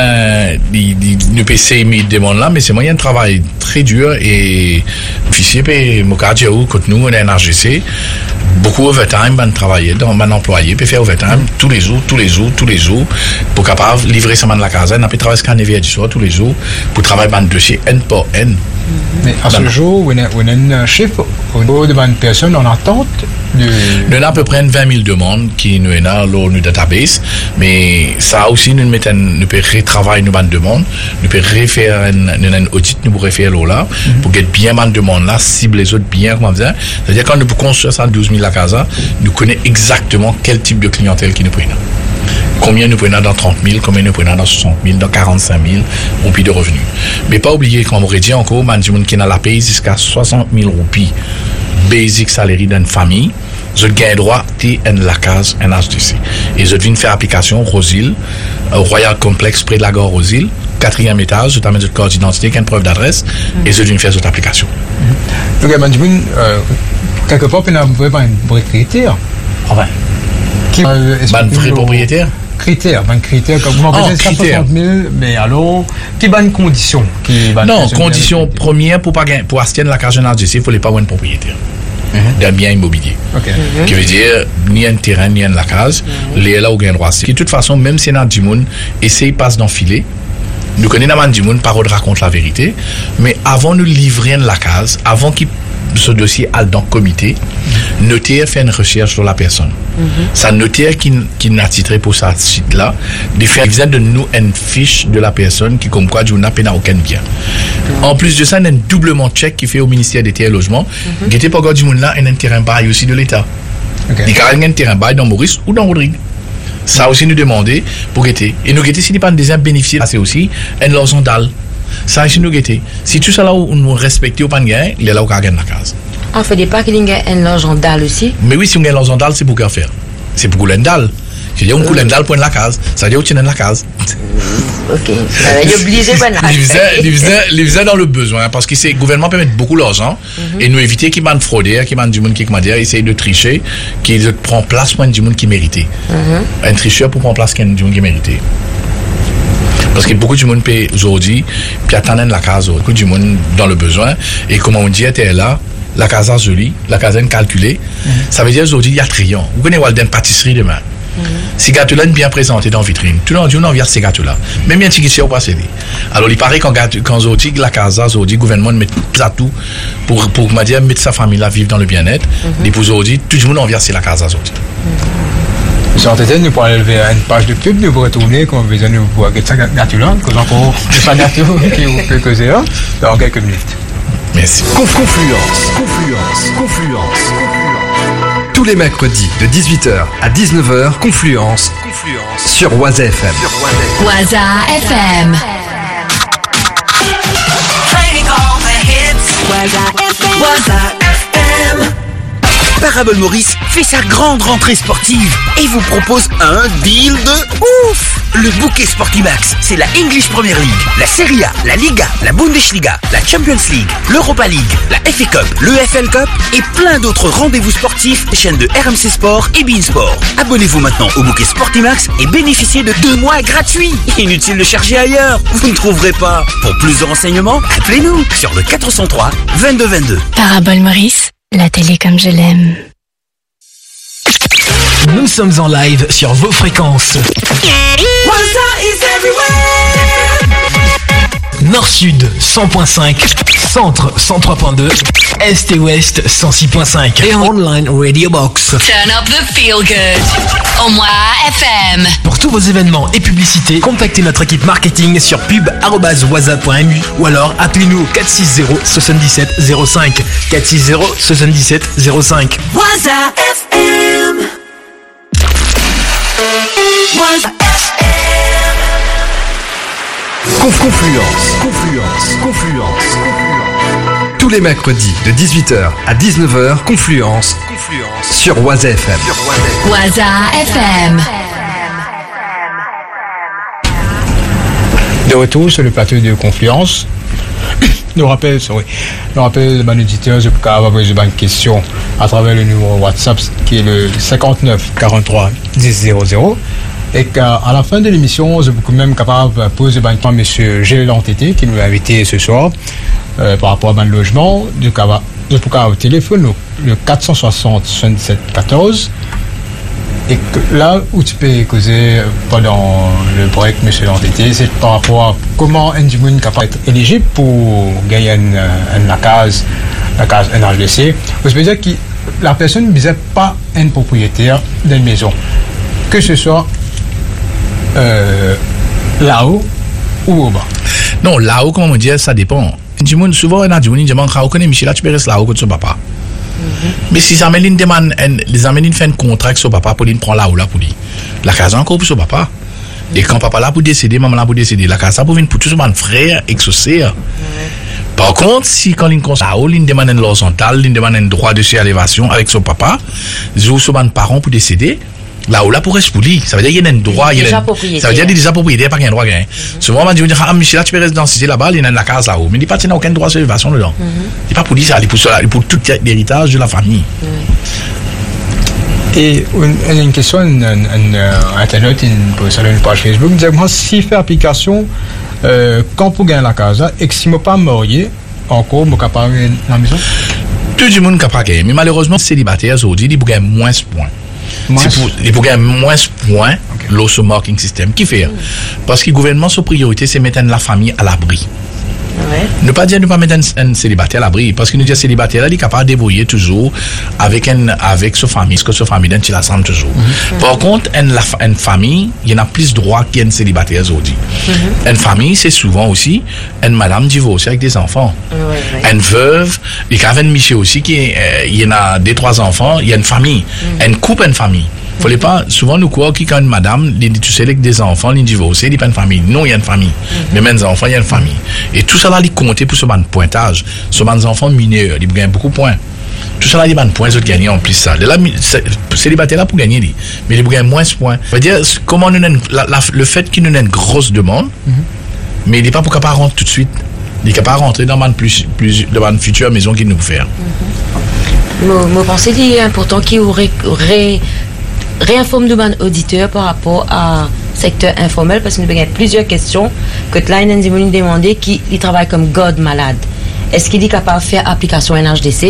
Nous peut essayer de mettre demande là, mais c'est moyen de travail très dur et officier peut m'occager quand nous on est NRJC. Beaucoup overtime, travailler dans mon employé peut faire overtime tous les jours pour capable livrer sa main de la casa. On peut travailler scanner du soir tous les jours pour travailler dans le dossier N par N. Mais à ce jour, on a un chiffre au niveau de une personne en attente de... Nous avons à peu près 20 000 demandes qui nous sont dans notre database, mais ça aussi, nous pouvons retravailler nos demandes, nous pouvons refaire un audit, nous pouvons refaire là, pour que bien les demandes là, cible les autres bien, comment dire. C'est-à-dire quand nous pouvons construire ça 12 000 la casa, nous connaissons exactement quel type de clientèle qui nous prend. Combien nous prenons dans 30 000, combien nous prenons dans 60 000, dans 45 000, roupies de revenus. Mais pas oublier, comme on aurait dit encore, man, du monde qui n'a la paye jusqu'à 60 000 roupies, basic salary d'une famille, je gagne droit TN la case NHDC. Et je viens faire application Rosil, Royal Complex près de la gare Rosil, 4e étage, je t'amène votre carte d'identité, une preuve d'adresse, et je viens faire cette application. Donc, man, du monde, quelque part, on a vraiment un vrai critère. Enfin. Un vrai propriétaire? Critères, comme vous m'en 60 000, mais alors, qui bonne condition? Non, condition première pour acheter la case NRJC, il ne faut pas avoir un propriétaire d'un bien immobilier. Qui veut dire, ni un terrain, ni la case, les là où il y a un droit. De toute façon, même si un du monde essaye passe d'enfiler, nous connaissons un du monde, parole raconte la vérité, mais avant de livrer la case, avant qu'il ce dossier a dans le comité, notaire fait une recherche sur la personne. C'est un notaire qui n'a titré pour ça site-là, il vient de nous une fiche de la personne qui comme quoi n'a pas aucun bien. En plus de ça, il y a un doublement check qui fait au ministère des Terres et Logements, qui était pas encore du monde là, un terrain bail aussi de l'État. Il y a un terrain bail dans Maurice ou dans Rodrigue. Ça aussi nous demander pour guetter. Et nous guetter, s'il n'est pas un deuxième bénéficiaire, c'est aussi un l'argent dalle. Ça, ici, nous guetter. Si tout ça là où nous respectons pas de gain, il est là où on gagne la case. Ah, il ne faut pas qu'il y ait un l'argent dalle aussi. Mais oui, si on gagne l'argent dalle, c'est pour quoi faire? C'est pour couler une dalle. Je dis, on coule une dalle pour la case. Ça veut dire, on tient la case. Ok. Il est obligé de les faisait dans le besoin. Parce que le gouvernement peut mettre beaucoup d'argent et nous éviter qu'ils mènent frauder, qu'ils mènent du monde qui, comment dire, essaye de tricher, qu'ils prennent place pour du monde qui méritait. Un tricheur pour prendre place pour du monde qui méritait. Parce que beaucoup de monde paye aujourd'hui, puis attendent la case, beaucoup de monde dans le besoin, et comme on dit, était là, la casa jolie, la casa calculée. Ça veut dire aujourd'hui il y a triant. Vous connaissez Walden pâtisserie demain. Ces gâteaux-là bien présentés dans la vitrine. Tout le monde dit on envie ces gâteaux-là. Même bien qui ou pas céder. Alors il paraît quand aujourd'hui la casa aujourd'hui gouvernement met tout pour me dire mettre sa famille là vivre dans le bien-être. Et pour aujourd'hui tout le monde envie c'est la casa aujourd'hui. Monsieur Antette, nous pourrons lever une page de pub, nous pourrons retourner quand on besoin de voir ce gâteau-là, cause encore de gâteau qui vous fait causer là, dans quelques minutes. Merci. Confluence. Tous les mercredis de 18h à 19h, Confluence sur Waza FM. Waza FM. Playing all the hits. Waza FM. Parabole Maurice fait sa grande rentrée sportive et vous propose un deal de ouf. Le bouquet Sportimax, c'est la English Premier League, la Serie A, la Liga, la Bundesliga, la Champions League, l'Europa League, la FA Cup, le FL Cup et plein d'autres rendez-vous sportifs des chaînes de RMC Sport et beIN Sport. Abonnez-vous maintenant au bouquet Sportimax et bénéficiez de 2 mois gratuits. Inutile de chercher ailleurs, vous ne trouverez pas. Pour plus de renseignements, appelez-nous sur le 403 22 22. Parabole Maurice, la télé comme je l'aime. Nous sommes en live sur vos fréquences. Nord-Sud 100.5, Centre 103.2, Est et Ouest 106.5 et en online Radio Box. Turn up the feel good on Waza FM. Pour tous vos événements et publicités, contactez notre équipe marketing sur pub@waza.mu ou alors appelez-nous 460 77 05 460 77 05. Waza FM. Waza Confluence. Tous les mercredis de 18h à 19h, Confluence sur Waza FM. Waza FM. De retour sur le plateau de Confluence. Nous rappelle mon auditeur, je peux avoir besoin de questions à travers le numéro WhatsApp qui est le 59 43 10 00. Et qu'à la fin de l'émission, je suis même capable de poser à M. Gilles Lantété qui nous a invité ce soir par rapport à mon logement. Je peux au téléphone le 460 77 14. Et que là où tu peux causer pendant le break, M. Lantété, c'est par rapport à comment un monde est capable d'être éligible pour gagner la case NHDC. Vous pouvez dire que la personne ne visait pas un propriétaire d'une maison, que ce soit là-haut ou au bas. Non, là-haut, comment on dit, ça dépend. Souvent, on a dit, on connaît Michel, tu peux rester là-haut que son papa. Mais si ça amène une fait un contrat avec son papa pour lui prendre là-haut là pour lui. La case encore pour son papa. Et quand papa là pour décéder, maman là pour décéder, la case ça pour venir pour tout son frère et que sœur. Par contre, si quand il là-haut, il demande un l'horizontal, il demande un droit de surélévation avec son papa, ou son parent pour décéder. Là où là pour rester pour lui, ça veut dire qu'il y a un droit, ça veut dire qu'il y a déjà propriétaire, pas qu'il y a un droit gain. Souvent on va dire Michel là tu peux rester dans cité là-bas, il y a la case là-haut, mais il n'y a pas aucun droit de élévation dedans. Il n'est pas pour lui ça, il est pour tout l'héritage de la famille. Et une question internet, sur une page Facebook, me dit si fait application quand pour gagner la case, et que si je ne pas marié, encore, je ne pas dans la maison. Tout le monde ne peut pas gagner, mais malheureusement célibataire aujourd'hui, il peut gagner moins de points. Il faut gagner moins de points, l'osso marking system. Qui fait? Parce que le gouvernement, sa priorité, c'est mettre la famille à l'abri. Ouais. Ne pas dire ne pas mettre un célibataire à l'abri, parce que nous disons célibataire là, il est capable de débrouiller toujours avec sa famille, ce que sa famille il assemble toujours. Par contre, une famille, il y en a plus de droits qu'un célibataire aujourd'hui. Une famille, c'est souvent aussi une madame divorcée avec des enfants. Une veuve, il y a une Michel aussi il y en a 2-3 enfants, il y a une famille. Une couple, une famille. Faut pas, souvent nous croyons qu'il y a une madame, tu sais, avec des enfants, les divorcés, il n'y a pas une famille. Non, il y a une famille. Mais même les enfants, il y a une famille. Et tout ça là, il compte pour ce pointage. Ce enfants mineurs, ils gagnent beaucoup de points. Tout ça là, il y a des points, ils gagnent en plus ça. Là, célibataire là pour gagner, mais ils gagnent moins de points. Ça veut dire, comment le fait qu'il y ait une grosse demande, mais il n'est pas pour capable rentrer tout de suite. Il n'est capable de rentrer dans une future maison qu'il nous peut faire. Moi, pensez qu'il est important qu'il aurait réinforme de mon auditeur par rapport à secteur informel parce que nous avons plusieurs questions que là nous avons demandé qui travaille comme God malade. Est-ce qu'il est capable de faire application NHDC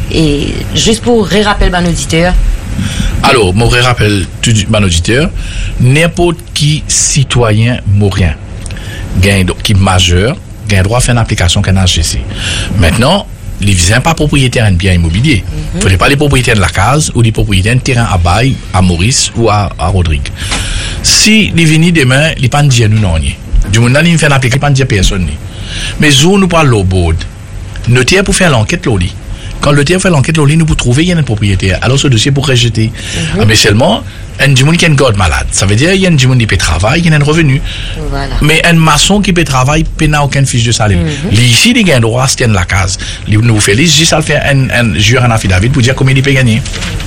Et juste pour rappeler à auditeur. Alors, je rappelle tout mon auditeur, n'importe qui citoyen maurien, qui est majeur, a droit à faire une application qu'un HGC. Maintenant, les visins pas propriétaires d'un bien immobilier. Il ne faudrait pas les propriétaires de la case ou les propriétaires d'un terrain à bail à Maurice ou à Rodrigue. Si les viennent demain, ils ne peuvent pas dire nous non. Du monde, ils font une application, ils ne peuvent pas dire personne. Mais où nous parlons au board, notaire pour faire l'enquête, l'oli. Quand le notaire fait l'enquête, l'oli, nous pour trouver, il y a un propriétaire. Alors ce dossier pour rejeter. Mais seulement, un du monde qui a une garde malade. Ça veut dire qu'il y a un du monde qui peut travailler, il y a un revenu. Voilà. Mais un maçon qui peut travailler, il n'a aucune fiche de salaire. Ici, il a un droit à se tenir la case. Il nous fait juste à faire un jure en affidavit pour dire combien il peut gagner.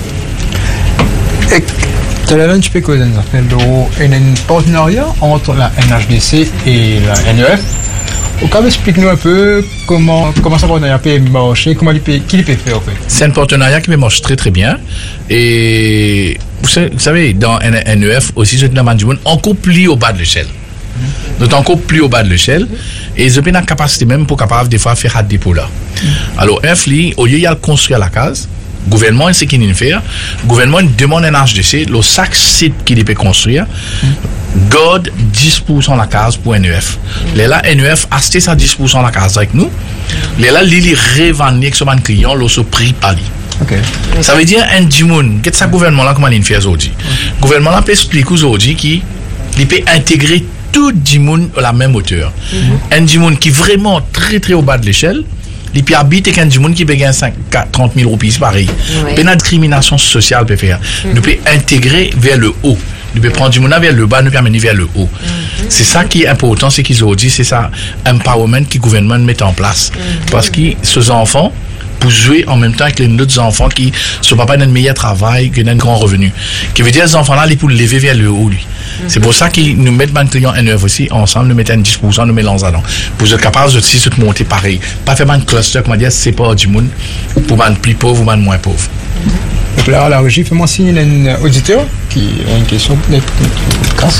Tu peux causer un partenariat entre la NHDC et la NEF. Explique-nous un peu comment ça peut marcher, qui peut faire en fait. C'est un partenariat qui marche très très bien. Et vous savez, dans NEF aussi, c'est encore plus au bas de l'échelle. Donc encore plus au bas de l'échelle. Et ils ont la capacité même pour capable des fois faire un dépôt là. Alors, au lieu de construire la case, le gouvernement, c'est ce qu'il fait. Le gouvernement demande un HDC, le chaque site qu'il peut construire, garde 10% de la case pour NEF. Là, NEF a acheté ça 10% de la case avec nous. Là, il revend avec son client, le prix par lui. Ça veut dire un dimoun, qu'est-ce que ce gouvernement-là, comment il fait aujourd'hui? Le gouvernement-là peut expliquer aujourd'hui qu'il peut intégrer tout dimoun à la même hauteur. Un dimoun qui est vraiment très très au bas de l'échelle, il peut habiter avec un dimoun qui peut gagner 30 000 roupies, c'est pareil. La discrimination sociale peut faire. Nous peut intégrer vers le haut. Nous peut prendre du monde vers le bas, nous peut amener vers le haut. C'est ça qui est important, c'est qu'ils ont dit, c'est ça, empowerment que le gouvernement met en place. Parce que ces enfants, pour jouer en même temps avec les autres enfants qui ne sont pas d'un meilleur travail, qui ont un grand revenu. Qui veut dire que ces enfants-là, ils peuvent lever vers le haut, lui. C'est pour ça qu'ils nous mettent un client NEF aussi, ensemble, nous mettons 10%, nous mélangeons là-dedans. Pour être capable de aussi se monter pareil. Pas faire un cluster, comme on dit, c'est pas du monde, pour un plus pauvre ou un moins pauvre. Donc là, à la régie, fais-moi signe, il y a un auditeur qui a une question, peut-être, casque.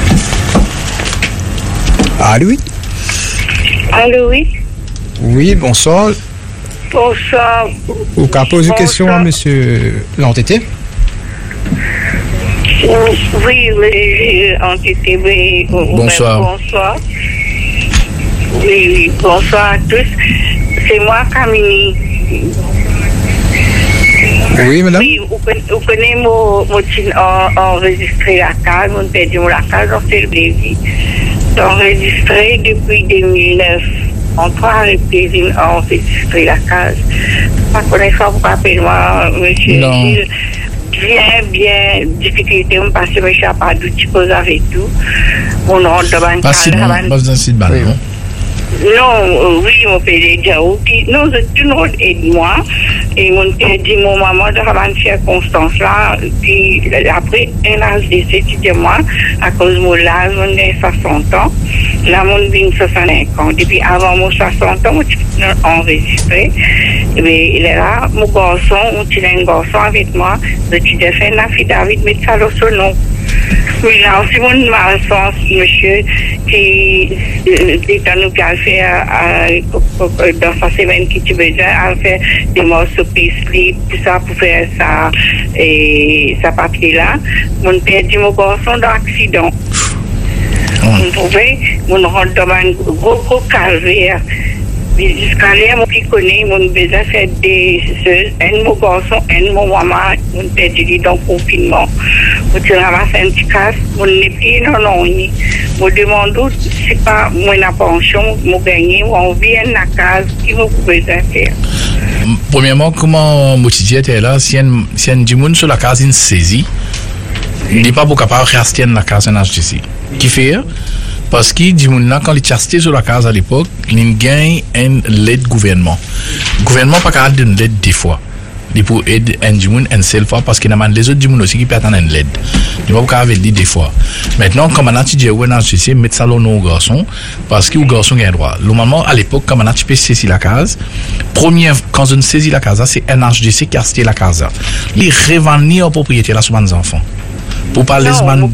Allô, oui? Allô, oui? Oui, bonsoir. Bonsoir. Vous pouvez poser une question à monsieur l'entêté? Oui, entêté, oui. Bonsoir. Bonsoir. Oui, bonsoir à tous. C'est moi, Camille. Oui, madame? Oui, vous connaissez mon enregistré la case, mon perdu la case, on fait le plaisir. Enregistré depuis 2009. En 3 reprises, on enregistré la case. Pas connaissant pour appeler-moi, monsieur Gilles. Bien, difficulté, parce que je n'ai pas d'outils pour avec tout. On rentre dans un cadre. Non, oui, mon père est déjà outil. Non, tout le monde aide-moi. Et mon père dit, mon maman, dans une circonstance là, puis après, un âge de c'était moi, à cause de mon âge, mon 60 ans. Là, mon vient 65 ans. Depuis avant mon 60 ans, je suis enregistré. Et il est là, mon garçon, il a un garçon avec moi. Je suis fait un affidavit, mais ça le son nom. Mais là, aussi, mon malchance, monsieur, qui est à nous qu'à faire dans sa semaine qui tu besoin, à faire des morceaux pislis, tout ça pour faire ça, et ça papier-là. Mon père dit, mon garçon dans l'accident. Vous pouvez, on rentre dans un gros calvaire. Jusqu'à là, mon qui connaît, mon besoin faire des choses. Un mon garçon, un mon maman, mon père dit dans le confinement. Je ramasse un petit casse, mon n'est plus non. Je demande si pas mon pension, mon gagné, on vient à la case, qui vous pouvez faire. Premièrement, comment motiver était là, si un dimoun sur la case, il saisit, il n'est pas capable de rester dans la case en HDC. Qui fait? Parce que quand il chassait sur la case à l'époque, il gagne un l'aide gouvernement. Le gouvernement n'a pas capable de l'aide des fois. Il peut aider un dimoun une seule fois parce qu'il y a les autres dimoun aussi qui peuvent attendre une l'aide. Il ne va pas capable de des fois. Maintenant, comme on a dit, on a dit, mettre ça au garçon parce que le garçon a un droit. Normalement, à l'époque, comme on a dit, saisir la case, quand on saisit la case, c'est un HDC qui a acheté la case. Il revend en propriété là sur les enfants. Pour parler de mon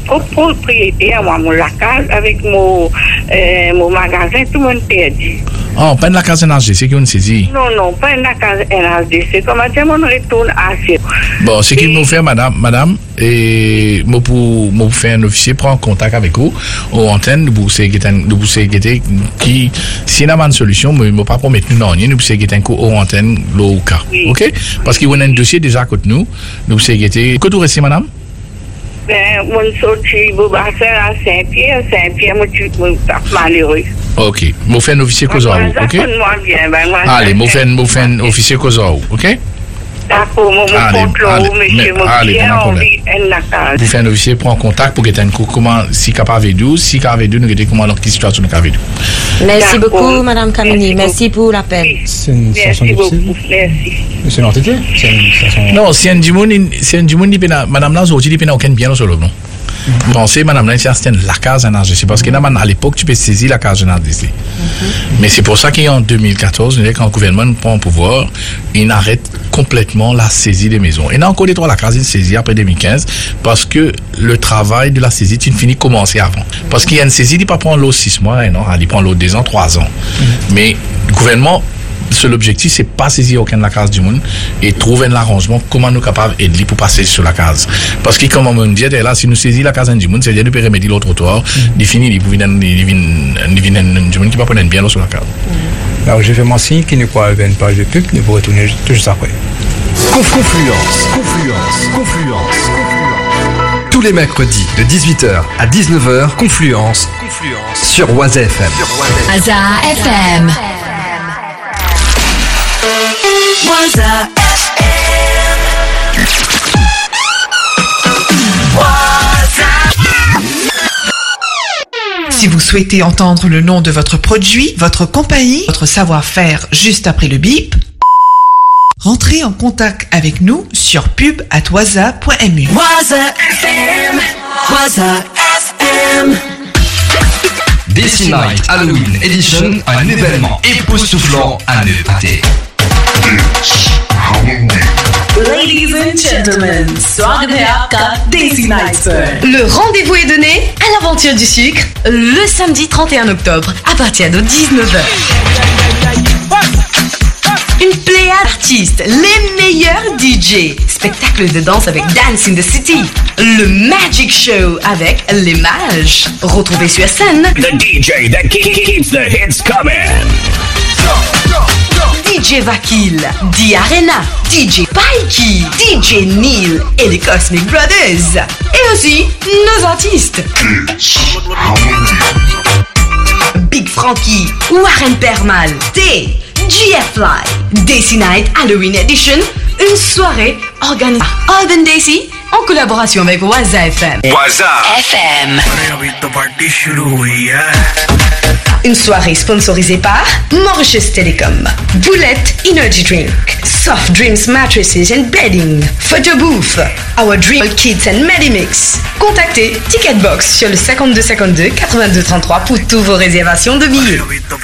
propriété, moi, mon la case avec mon magasin, tout le monde perdu. Oh, pas de la case NHDC qui on saisit. Non, pas la case NHDC. Comment dire, on retourne à ce. Bon, ce qu'il nous fait, madame, et moi pour faire un officier, prendre contact avec vous, aux antennes, nous pouvons qui, si on a une solution, mais ne pas promettre nous, non, nous pouvons guetter un coup aux antennes, au cas. OK? Parce qu'il y a un dossier déjà à côté nous, nous pouvons guetter. Que vous restez, madame? Ben, mon sorti, à Saint-Pierre, moi, je suis malheureux. OK. Moi, fais un officier Kozao, OK? Allez, moi, fais un officier Kozao, OK? D'accord, mon monsieur, vous faites un officier, prend contact pour que un coup, comment, si capable nous, nous guettez comment notre situation nous capable. Merci beaucoup, Madame Kamini. Merci pour l'appel. Merci beaucoup. Merci. C'est l'entité? Non, c'est un Dimoun, Madame Lazo, tu dis qu'il n'y a aucun bien au solo, non? Pensez, madame, là, c'est la case NHDC. Parce que à l'époque, tu peux saisir la case NHDC. Mais c'est pour ça qu'en 2014, quand le gouvernement prend le pouvoir, il arrête complètement la saisie des maisons. Et là, encore des droits, la case, il saisit après 2015, parce que le travail de la saisie, il finit commencer avant. Parce qu'il y a une saisie, il ne peut pas prendre l'autre 6 mois, non, il prend l'autre 2 ans, 3 ans. Mais le gouvernement, seul objectif, c'est pas saisir aucun de la case du monde et trouver un arrangement comment nous capables d'aider pour passer sur la case. Parce que comme on dit là, si nous saisissons la case du monde, c'est-à-dire nous peut remettre l'autre trottoir, il finit, il vient du monde qui va prendre bien sur la case. Alors je fais mon signe qui ne croit pas de pub, nous vous retourner tout juste après. Confluence. Tous les mercredis de 18h à 19h, Confluence sur Waza FM. Waza FM. Waza Si vous souhaitez entendre le nom de votre produit, votre compagnie, votre savoir-faire juste après le bip, rentrez en contact avec nous sur pub@waza.mu. Waza FM. Waza FM. DC Night Halloween Edition, un événement époustouflant à ne pas rater. Ladies and gentlemen, स्वागत है आपका Daisy Night पर. Le rendez-vous est donné à l'aventure du sucre le samedi 31 octobre à partir de 19h. Une pléiade d'artistes, les meilleurs DJ, spectacle de danse avec Dance in the City, le Magic Show avec les mages. Retrouvez sur scène The DJ that keeps the hits coming. DJ Vakil, D-Arena, DJ Pikey, DJ Neil et les Cosmic Brothers. Et aussi nos artistes Big Frankie, Warren Permal, T, GFly, Daisy Night Halloween Edition, une soirée organisée par Urban Daisy en collaboration avec Waza FM. Waza FM. Une soirée sponsorisée par Mauritius Telecom, Bullet Energy Drink, Soft Dreams Mattresses and Bedding, Photo Booth, Our Dream Kids and Medimix. Contactez Ticketbox sur le 52 52 82 33 pour tous vos réservations de billets.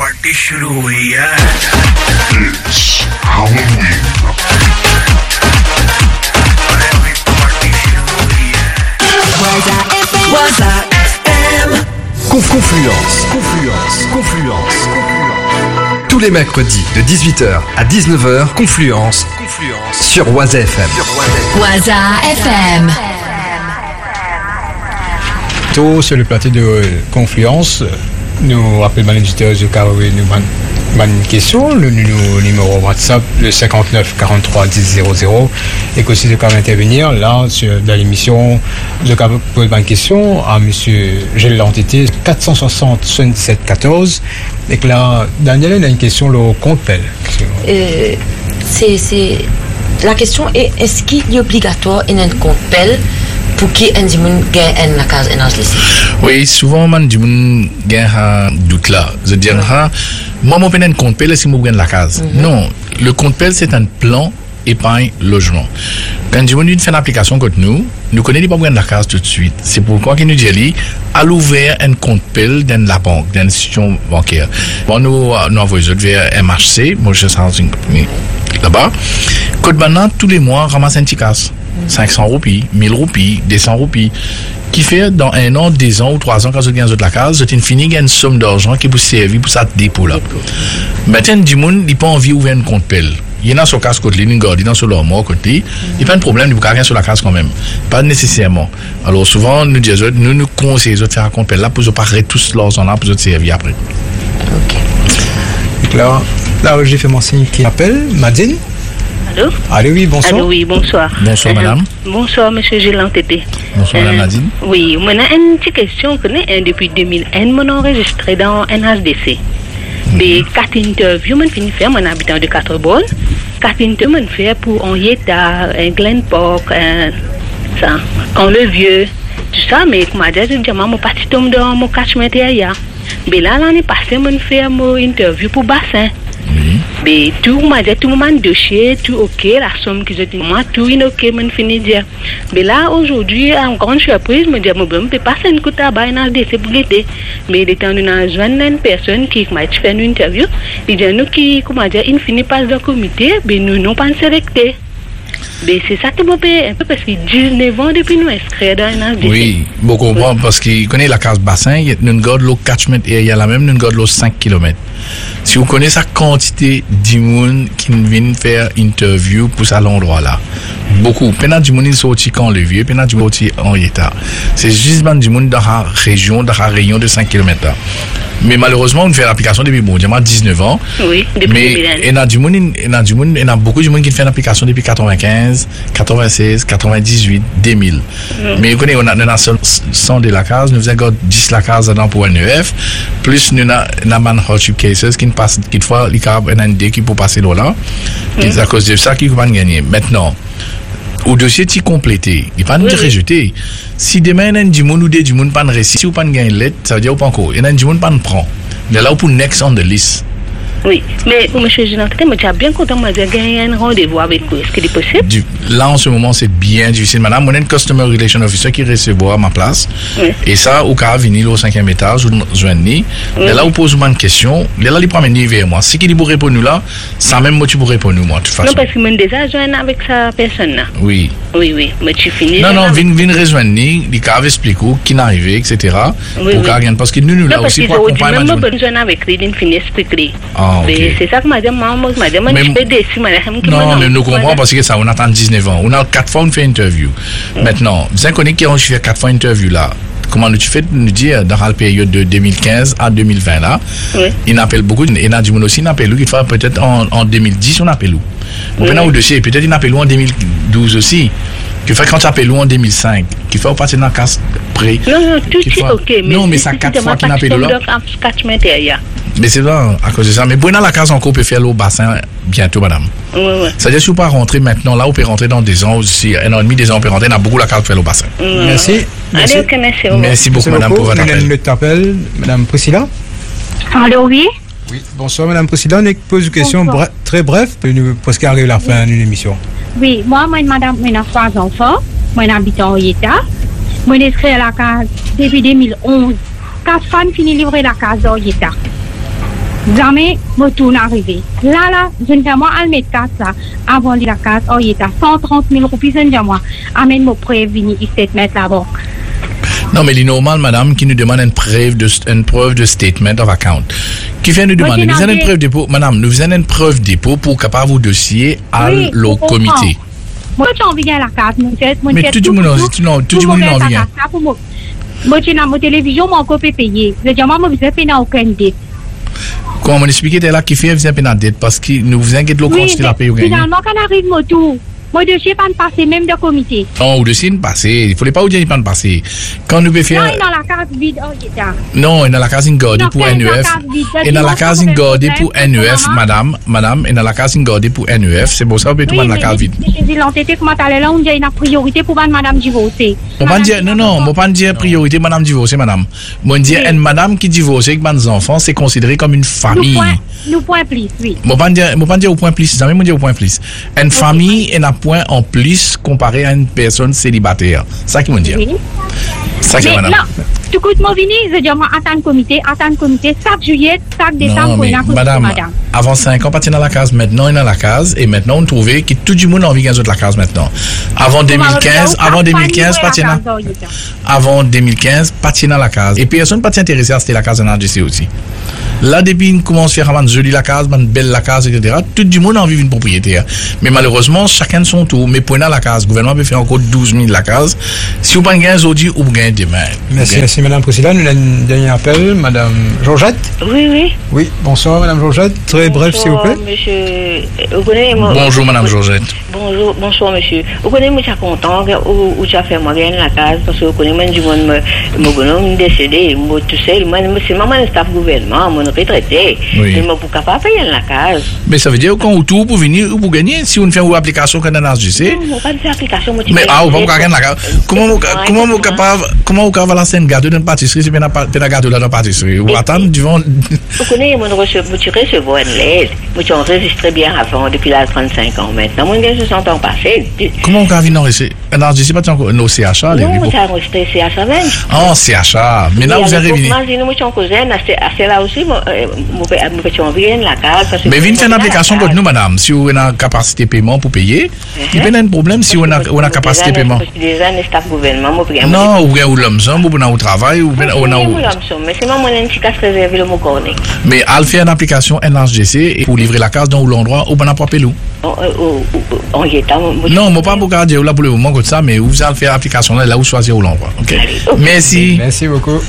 Waza FM. Confluence. Tous les mercredis de 18h à 19h, Confluence sur Waza FM. Waza FM. Tout sur le plateau de Confluence, nous rappelons les auditeurs de Karoui, nous une question, le numéro WhatsApp, le 59 43 10 00, et qu'aussi de quand intervenir là dans l'émission de poser une question à monsieur Gilles L'Entité 460 77 14, et que là Daniel a une question le compte pelle. C'est la question est est-ce qu'il est obligatoire un compte pelle pour qui un dimun gagne la case NHDC? Oui, souvent man dimun gagne un doute là. Je veux dire moi mon peine un compte pelle si moi gagne la case. Non, le compte pelle c'est un plan épargne logement. Quand dimun fait une application contre nous connaissons pas gagner la case tout de suite. C'est pourquoi qu'il nous dit à l'ouvert un compte pelle dans la banque, dans l'institution bancaire. Bon nous envoyons vers MHC, Mauritius Housing Company là-bas. Code maintenant tous les mois ramasse un petit casse. 500 roupies, 1000 roupies, 200 roupies, qui fait dans 1 an, 2 ans ou 3 ans, quand vous gagnez de la case, vous avez fini une somme d'argent qui vous servir pour ça dépôt là. Maintenant, du monde, il pas envie d'ouvrir un compte pelle. Il y en a sur casse côté, il y en a sur leur mort côté. Il n'y a pas de problème, il n'y a rien sur la case quand même. Pas nécessairement. Alors souvent, nous disons, nous conseillons de faire un compte pelle là pour ne pas arrêter tous leurs en là pour se servir après. Ok. Là, j'ai fait mon signe qui appelle, Madine. Allô? Allô, oui, bonsoir. Allô, oui, bonsoir. Bonsoir, madame. Bonsoir, monsieur Gilles Tété. Bonsoir, madame Nadine. Oui, moi, j'ai une petite question que depuis 2001, je m'ai enregistré dans NHDC. Des 4 interviews, je finis faire, mon habitant de 4 bornes. 4 interviews, je fais pour Henrietta, Glen Park, ça, le vieux, tout ça, mais comme je dis, je suis parti dans mon catchment area. Mais là, l'année passée, je fais mon interview pour Bassin. Mais tout le monde dossier, tout ok, la somme que je dis, moi, tout est ok, je finis de dire. Mais là, aujourd'hui, en grande surprise, je me dis, je ne peux pas faire une coup de tabac dans le décès pour l'été. Mais il est en une personne qui m'a fait une interview, il dit, nous qui, comment dire, il finit pas dans le comité, mais nous n'avons pas sélecté. Mais c'est ça qui m'a payé un peu parce qu'il 19 ans depuis nous inscrits dans un ADC. Oui, beaucoup comprendre parce qu'il connaît la case bassin, il y a une garde l'eau catchment et il y a la même une garde l'eau 5 km. Si vous connaissez sa quantité de monde qui vient faire interview pour cet endroit là, beaucoup. Pendant du monde ils sorti quand le vieux, pendant du monde sorti en état. C'est juste du monde dans la région, dans la rayon de 5 km. Mais malheureusement, on fait l'application depuis 19 ans. Oui, depuis mais il y a beaucoup de monde qui fait l'application depuis 95, 96, 98, 2000. Mais vous connaissez, on a 100 de la case, nous avons 10 la case dedans pour NEF, plus nous avons un hardship cases qui passe, qui fois, il y a un ND qui peut passer là. Et c'est à cause de ça qu'ils vont gagner. Maintenant, au dossier est complété, il pas nous rejeter. Si demain il y a du monde ou du monde pas de récit, si vous pas gagner lettre, ça veut dire pas encore. Il y a du monde pas de prend. Mais là pour next on the list. Oui, mais monsieur Gilles, moi j'ai bien content de gagner un rendez-vous avec vous. Est-ce qu'il est possible? Là en ce moment c'est bien difficile. Madame, on a une customer relation officer qui recevra ma place. Oui. Et ça au cas venir au 5e étage ou joindre. Et là vous posez une question, là il prend venir vers moi. Si qu'il pour répondre nous là, ça même moi tu pour répondre moi de toute façon. Non parce que moi déjà joindre avec sa personne là. Oui. Oui, mais tu finis. Non, viens rejoindre, il va expliquer qui est arrivé, etc. Oui, pour oui. Parce que nous là aussi pour accompagner. Même pas besoin avec lui, il finit expliquer. Okay. C'est ça que madame, je peux décider, madame. Non, nous comprenons parce que ça, on attend 19 ans. On a 4 fois on fait interview. Maintenant, vous connaissez qui ont fait 4 fois interview là. Comment tu fais nous dire dans la période de 2015 à 2020 là, il appelle beaucoup, et il a du monde aussi, il appelle qui fait peut-être en 2010 on appelle où. Maintenant au dossier, peut-être il appelle où en 2012 aussi. Qui fait quand tu appelles en 2005, qui fait partir dans la case près. Non, tout est ok. Non, mais ça 4 fois qu'il appelle là. Mais c'est là, à cause de ça. Mais bon, dans la case encore, on peut faire l'eau bassin bientôt, madame. C'est-à-dire, si vous ne pouvez pas rentrer maintenant, là, vous pouvez rentrer dans 2 ans aussi. 1 an et demi, 2 ans, on peut rentrer. On a beaucoup la case pour faire l'eau bassin. Merci. Allez, merci beaucoup, madame, pour votre appel. Le t'appelle, madame Priscilla. Allô, oui. Oui, bonsoir, madame Priscilla. On pose une question très brève, nous presque arriver à la fin d'une émission. Oui, moi, madame, j'ai 3 enfants. Moi, j'habite en Yéta. Moi, j'ai inscrit à la case depuis 2011. 4 femmes finissent de livrer la case en Yéta. Jamais me tourne arrivé. Là, je ne vais pas mettre 4 là, avant la case en Yéta. 130 000 roupies, je ne vais pas. Amène mon prévenu, il s'est mettre là-bas. Non, mais il est normal, madame, qui nous demande une preuve de statement of account. Qui vient nous demander, nous avons une preuve dépôt, madame, nous avons une preuve dépôt pour capable vous dossier à le comité. Moi, j'ai envie de la case, mon tête. Mais tout le monde a envie. Moi, j'ai ma télévision, mon copie payé. Je dis, moi, je ne paye aucune dette. Comment on explique là qui fait une dette parce que nous vous inquiétez le quantité la paye au gain. Finalement, quand on arrive au tour, moi, dossier pas passer même de comité. Non, au dossier pas passer. Il ne faut pas vous dire pas passer. Quand nous pouvons faire. Non, il est dans la case vide. Non, il est dans la case gardée pour NEF. Il est dans la case gardée pour NEF, madame. Madame, il est dans la case gardée pour NEF. C'est pour ça que vous pouvez tout dans la case vide. Je l'entêté comment t'allais là, on dit une priorité pour madame divorcée. Non, moi pas dire priorité madame divorcée, madame. Moi dire une madame qui divorce avec des enfants, c'est considéré comme une famille. Nous point plus, oui. Moi pas dire au point plus, jamais moi dire au point plus. Une famille est un point en plus comparé à une personne célibataire. Ça qui me dit. Oui. Ça qui madame. tout coûte moi vini, je dis moi attendre comité, chaque juillet, chaque décembre pour une madame, avant 5 ans, partir dans la case, maintenant il est dans la case, et maintenant on trouvait que tout le monde a envie de la case maintenant. Avant 2015, partir dans la case. Et personne pas intéressé à c'était la case en RDC aussi. Là, depuis qu'on commence à faire une jolie la case, une belle la case, etc., tout le monde a envie d'une propriétaire. Mais malheureusement, chacun de son tour. Mais pour la case, le gouvernement peut faire encore 12 000 la case. Si vous gagnez aujourd'hui, ou vous gagnez demain. Merci, Madame Priscilla. Nous avons un dernier appel. Madame Georgette. Oui. Oui, bonsoir, Madame Georgette. Très bref, s'il vous plaît. Monsieur. Vous connaissez, bonjour, Madame Georgette. Bonsoir, monsieur. Vous connaissez, moi, je suis content où tu as fait moi gagner la case parce que vous connaissez, moi, du monde, me décédé, moi, tout seul. Moi, c'est maman, le staff gouvernement, mon retraité. Oui. Je ne peux pas payer la case. Mais ça veut dire qu'on tout pour venir ou pour gagner si on fait une application qu'on a dans le GC. Non, pas de application. Mais on va pas gagner la case. Comment vous capable lancer une gâteau dans la pâtisserie si vous n'avez pas de gâteau dans la pâtisserie? Ou attendre du vent. Vous connaissez, moi, je recevoir une lettre. Moi, je enregistré bien avant, depuis là 35 ans maintenant. Moi, je 60 ans passés. Comment vous avez enregistré? Non, je ne sais pas nos CHA. Non, vous avez enregistré CHA même. Oh, CHA. Mais là, vous avez venu. Moi, je suis en cousin, c'est là aussi, je peux envoyer la case. Mais venez faire une application contre nous, madame. Si vous avez une capacité de paiement pour payer, il n'y a pas de problème si vous avez une capacité de paiement. Non, ou bien vous l'homme, vous avez au travail, ou bien vous avez. Mais c'est moi, mon efficace réservé le mot corné. Mais elle fait une application NHDC pour livrer la case dans l'endroit où on n'a pas payé. En état. Non, moi pas pour garder là pour le moment comme ça, mais vous allez faire l'application là où choisir où l'endroit. Ok. Merci. Merci beaucoup.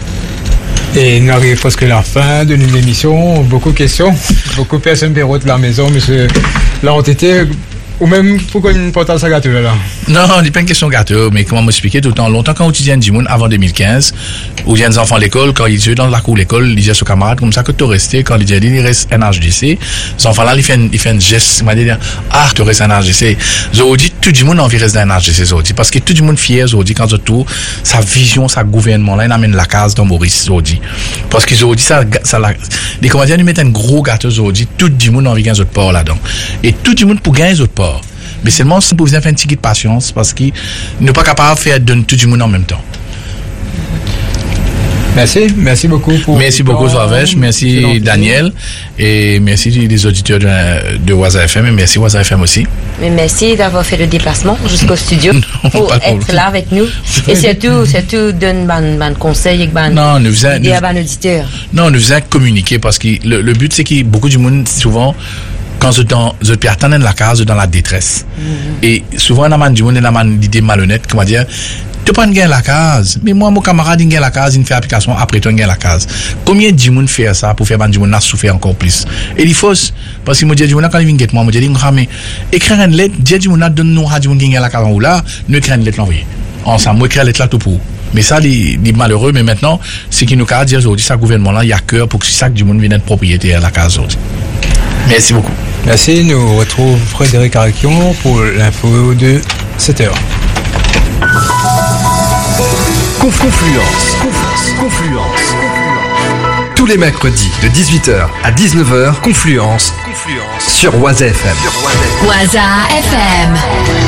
Et nous arrivons presque à la fin de l'émission. Beaucoup de questions. Beaucoup de personnes de la maison, monsieur l'entité. Ou même pourquoi une portale ça gâteau là? Non, il n'y a pas une question gâteau, mais comment m'expliquer tout le temps? Longtemps quand on étudiait du monde avant 2015, où il y a des enfants à l'école, quand ils étaient dans la cour de l'école, ils disaient aux camarades, comme ça que tu restes, quand ils disaient, il reste NHDC, ces enfants-là, ils font un geste, ils m'ont dit, ah, tu restes NHDC. Ils dit, tout le monde a envie de rester dans NHDC, parce que tout le monde fier, ils quand ils tout, sa vision, sa gouvernement, là, il amène la case dans Maurice, ils dit. Parce qu'ils ont dit les comédiens, ils mettent un gros gâteau, ils dit, tout le monde a envie de gagner un autre port là-dedans. Et tout le monde pour gagner un autre port. Mais seulement si vous avez un petit peu de patience parce qu'il n'est pas capable de faire donner tout le monde en même temps. Merci beaucoup. Merci beaucoup, Zoavesh. Merci, Daniel. Et merci les auditeurs de Waza FM. Et merci, Waza FM aussi. Mais merci d'avoir fait le déplacement jusqu'au studio pour être là avec nous. Et surtout donner un conseil et un idée à un auditeur. Non, nous faisons communiquer parce que le but, c'est que beaucoup de monde, souvent, quand je peux attendre la case dans la détresse. Et souvent, on a l'idée malhonnête, comment dire, tu peux pas gagner la case. Mais moi, mon camarade, il gagne la case, il fait application, après, tu gagnes la case. Combien de gens fait ça pour faire que gens souffrir encore plus? Et il faut, parce que moi, je dis, quand il vient moi, je dis, mais écrire une lettre, dire, donne-nous à gens qui gagnent la case en haut là, nous écrire une lettre l'envoyer. Ensemble, moi, écrire une lettre là tout pour. Mais ça, il est malheureux, mais maintenant, c'est qu'il nous a dit aujourd'hui, ça, gouvernement-là, il y a cœur pour que chaque monde vienne être propriétaire à la case aujourd'hui. Merci beaucoup. Merci, nous retrouvons Frédéric Ariquion pour l'info de 7h. Confluence. Tous les mercredis de 18h à 19h, Confluence sur Waza FM. Waza FM.